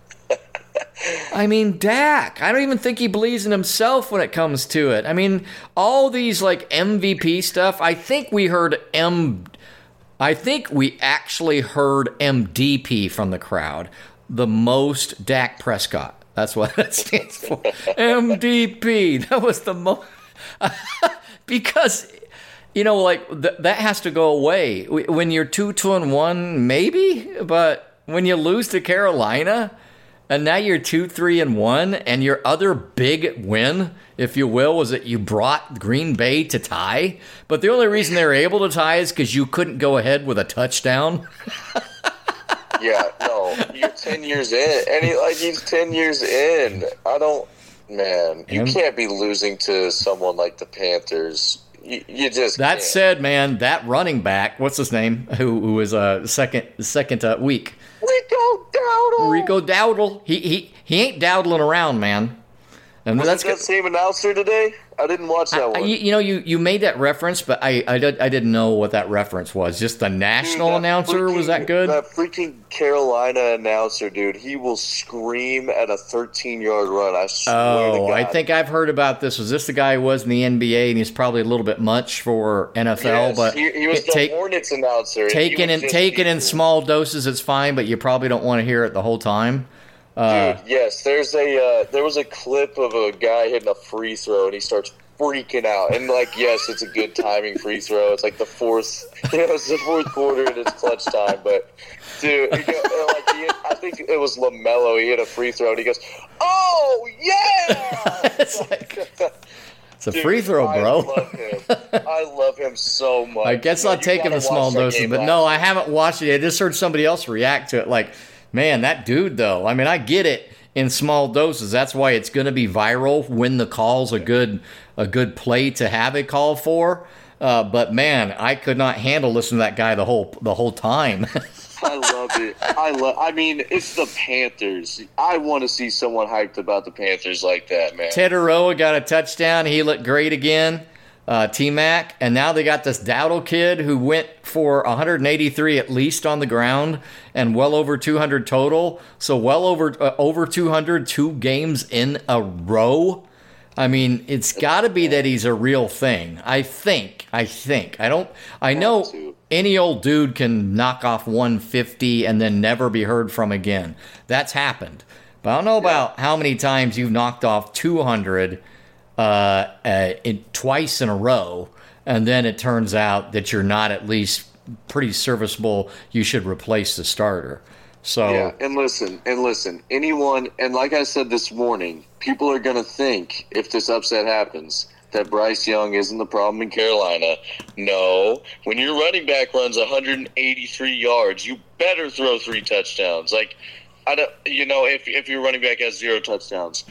I mean, Dak, I don't even think he believes in himself when it comes to it. I mean, all these, like, M V P stuff, I think we heard M... I think we actually heard M D P from the crowd. The most Dak Prescott. That's what that stands for. M D P. That was the most... because... You know, like, th- that has to go away. When you're two, two, and one, maybe? But when you lose to Carolina, and now you're two, three, and one, and your other big win, if you will, was that you brought Green Bay to tie. But the only reason they were able to tie is because you couldn't go ahead with a touchdown. Yeah, no. You're ten years in. And he, like, he's ten years in. I don't... Man, you and, can't be losing to someone like the Panthers. You, you just That can't. said, man, that running back, what's his name, who who was uh, second second uh, week? Rico Dowdle. Rico Dowdle. He he he ain't dowdling around, man. And was that's that same announcer today? I didn't watch that I, one. You, you know, you, you made that reference, but I I, did, I didn't know what that reference was. Just the national dude, announcer, freaking, was that good? That freaking Carolina announcer, dude, he will scream at a thirteen-yard run. I swear oh, to God. I think I've heard about this. Was this the guy who was in the N B A, and he's probably a little bit much for N F L? Yes, but he, he was it, the take, Hornets announcer. Taken in, taken in small doses, it's fine, but you probably don't want to hear it the whole time. Uh, Dude, yes, there's a uh, there was a clip of a guy hitting a free throw, and he starts freaking out. And like, yes, it's a good timing free throw. It's like the fourth, you know, it's the fourth quarter and it's clutch time. But dude, he go, like he, I think it was LaMelo. He hit a free throw, and he goes, "Oh yeah!" it's, like, it's a dude, free throw, bro. I love him. I love him so much. I guess I'll take him in small doses, but no, I haven't watched it. I just heard somebody else react to it, like. Man, that dude, though, I mean, I get it in small doses. That's why it's going to be viral when the call's a good a good play to have a call for. Uh, but, man, I could not handle listening to that guy the whole the whole time. I love it. I love. I mean, it's the Panthers. I want to see someone hyped about the Panthers like that, man. Tedoroa got a touchdown. He looked great again. Uh, T-Mac, and now they got this Dowdle kid who went for one hundred eighty-three at least on the ground and well over two hundred total. So well over uh, over two hundred two games in a row. I mean, it's got to be that he's a real thing. I think. I think. I don't. I know any old dude can knock off one fifty and then never be heard from again. That's happened. But I don't know about how many times you've knocked off two hundred. Uh, uh, in, twice in a row, and then it turns out that you're not at least pretty serviceable. You should replace the starter. So yeah, and listen, and listen, anyone, and like I said this morning, people are going to think if this upset happens that Bryce Young isn't the problem in Carolina. No, when your running back runs one hundred eighty-three yards, you better throw three touchdowns. Like I don't, you know, if if your running back has zero touchdowns.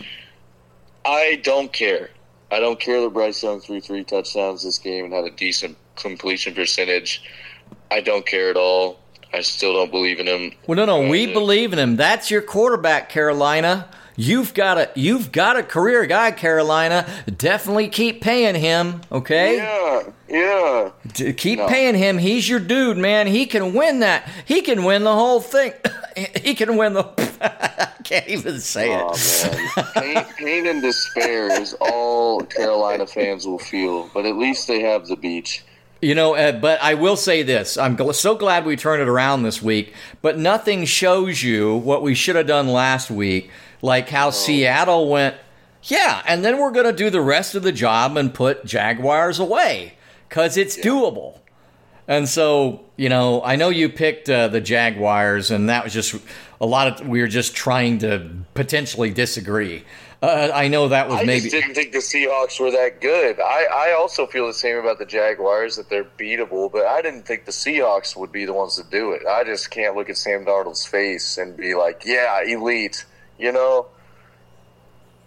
I don't care. I don't care that Bryce Young threw three touchdowns this game and had a decent completion percentage. I don't care at all. I still don't believe in him. Well, no, no, we believe in him. That's your quarterback, Carolina. You've got a you've got a career guy, Carolina. Definitely keep paying him, okay? Yeah, yeah. D- keep no. paying him. He's your dude, man. He can win that. He can win the whole thing. He can win the. I can't even say oh, it. Man. Pain, pain and despair is all Carolina fans will feel, but at least they have the beach. You know, uh, but I will say this. I'm gl- so glad we turned it around this week, but nothing shows you what we should have done last week, like how oh. Seattle went, yeah, and then we're going to do the rest of the job and put Jaguars away because it's yeah. doable. And so, you know, I know you picked uh, the Jaguars, and that was just a lot of, we were just trying to potentially disagree. Uh, I know that was I maybe. I just didn't think the Seahawks were that good. I, I also feel the same about the Jaguars, that they're beatable, but I didn't think the Seahawks would be the ones to do it. I just can't look at Sam Darnold's face and be like, yeah, elite, you know?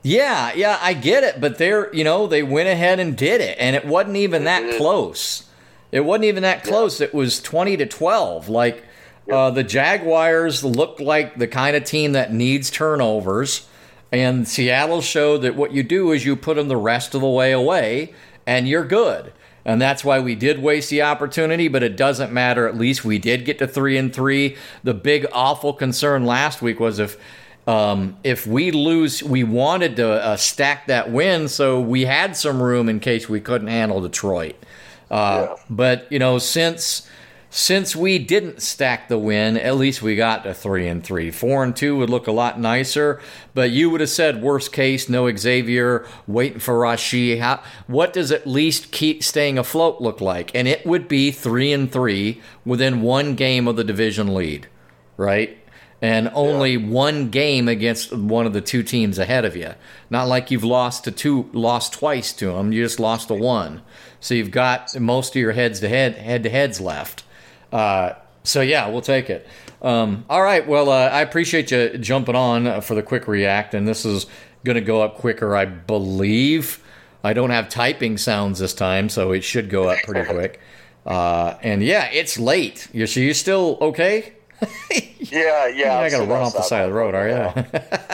Yeah, yeah, I get it, but they're, you know, they went ahead and did it, and it wasn't even that did. close. It wasn't even that close. Yeah. It was twenty to twelve. Like, yep. uh, the Jaguars look like the kind of team that needs turnovers, and Seattle showed that what you do is you put them the rest of the way away, and you're good. And that's why we did waste the opportunity, but it doesn't matter. At least we did get to three and three. The big, awful concern last week was if Um, if we lose, we wanted to uh, stack that win, so we had some room in case we couldn't handle Detroit. Uh, yeah. But you know, since since we didn't stack the win, at least we got to three and three. Four and two would look a lot nicer. But you would have said worst case, no Xavier, waiting for Rashee. How, what does at least keep staying afloat look like? And it would be three and three within one game of the division lead, right? And only yeah. one game against one of the two teams ahead of you. Not like you've lost to two, lost twice to them. You just lost to one. So you've got most of your heads to head, head to heads left. Uh, so yeah, we'll take it. Um, all right. Well, uh, I appreciate you jumping on for the quick react, and this is going to go up quicker, I believe. I don't have typing sounds this time, so it should go up pretty quick. Uh, and yeah, it's late. You so you still okay? yeah, yeah. You're not going to run off the side of the road, are you?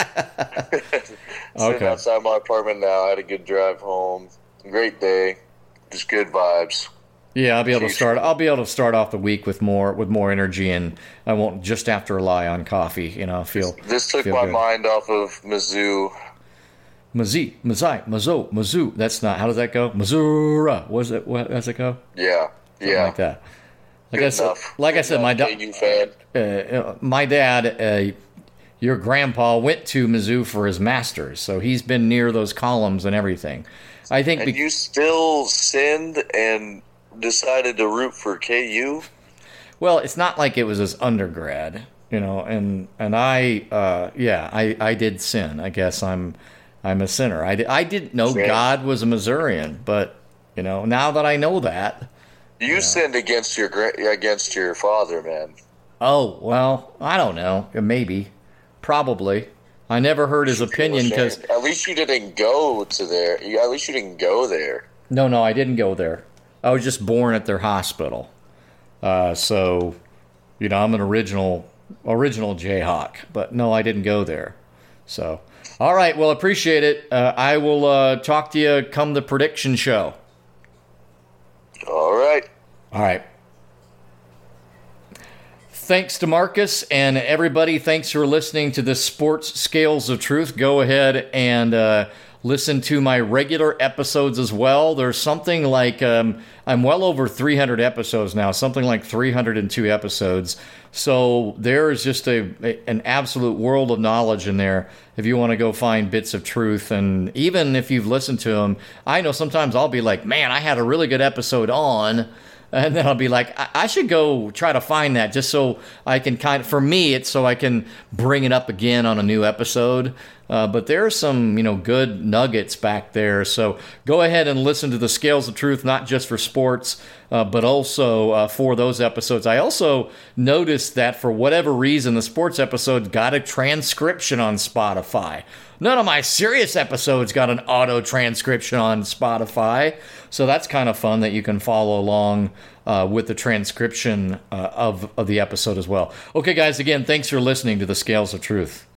Sitting okay. outside my apartment now. I had a good drive home. Great day. Just good vibes. Yeah, I'll be able Jeez. to start. I'll be able to start off the week with more with more energy, and I won't just have to rely on coffee. You know, feel. This took feel my good. mind off of Mizzou. Mizzou, Mizzou, Mizzou, Mizzou. That's not. How does that go? Missouri. What's it? What does it go? Yeah, Something yeah. like that. Like Good I said, enough. like Good I said, my dad, uh, uh, my dad, uh, your grandpa went to Mizzou for his master's, so he's been near those columns and everything. I think. And Be- you still sinned and decided to root for K U? Well, it's not like it was his undergrad, you know, and and I, uh, yeah, I, I did sin. I guess I'm I'm a sinner. I, I didn't know Sin. God was a Missourian, but you know, now that I know that. You yeah. sinned against your against your father, man. Oh, well, I don't know. Maybe. Probably. I never heard his opinion because... At least you didn't go to there. At least you didn't go there. No, no, I didn't go there. I was just born at their hospital. Uh, so, you know, I'm an original original Jayhawk. But no, I didn't go there. So, all right, well, appreciate it. Uh, I will uh, talk to you come the prediction show. All right. All right. Thanks to Marcus and everybody. Thanks for listening to the Sports Scales of Truth. Go ahead and uh, listen to my regular episodes as well. There's something like, um, I'm well over three hundred episodes now, something like three hundred two episodes. So there is just a, a an absolute world of knowledge in there if you want to go find bits of truth. And even if you've listened to them, I know sometimes I'll be like, man, I had a really good episode on. And then I'll be like, I-, I should go try to find that just so I can kind of, for me, it's so I can bring it up again on a new episode. Uh, but there are some, you know, good nuggets back there. So go ahead and listen to the Scales of Truth, not just for sports, uh, but also uh, for those episodes. I also noticed that for whatever reason, the sports episode got a transcription on Spotify. None of my serious episodes got an auto transcription on Spotify. So that's kind of fun that you can follow along uh, with the transcription uh, of, of the episode as well. Okay, guys, again, thanks for listening to the Scales of Truth.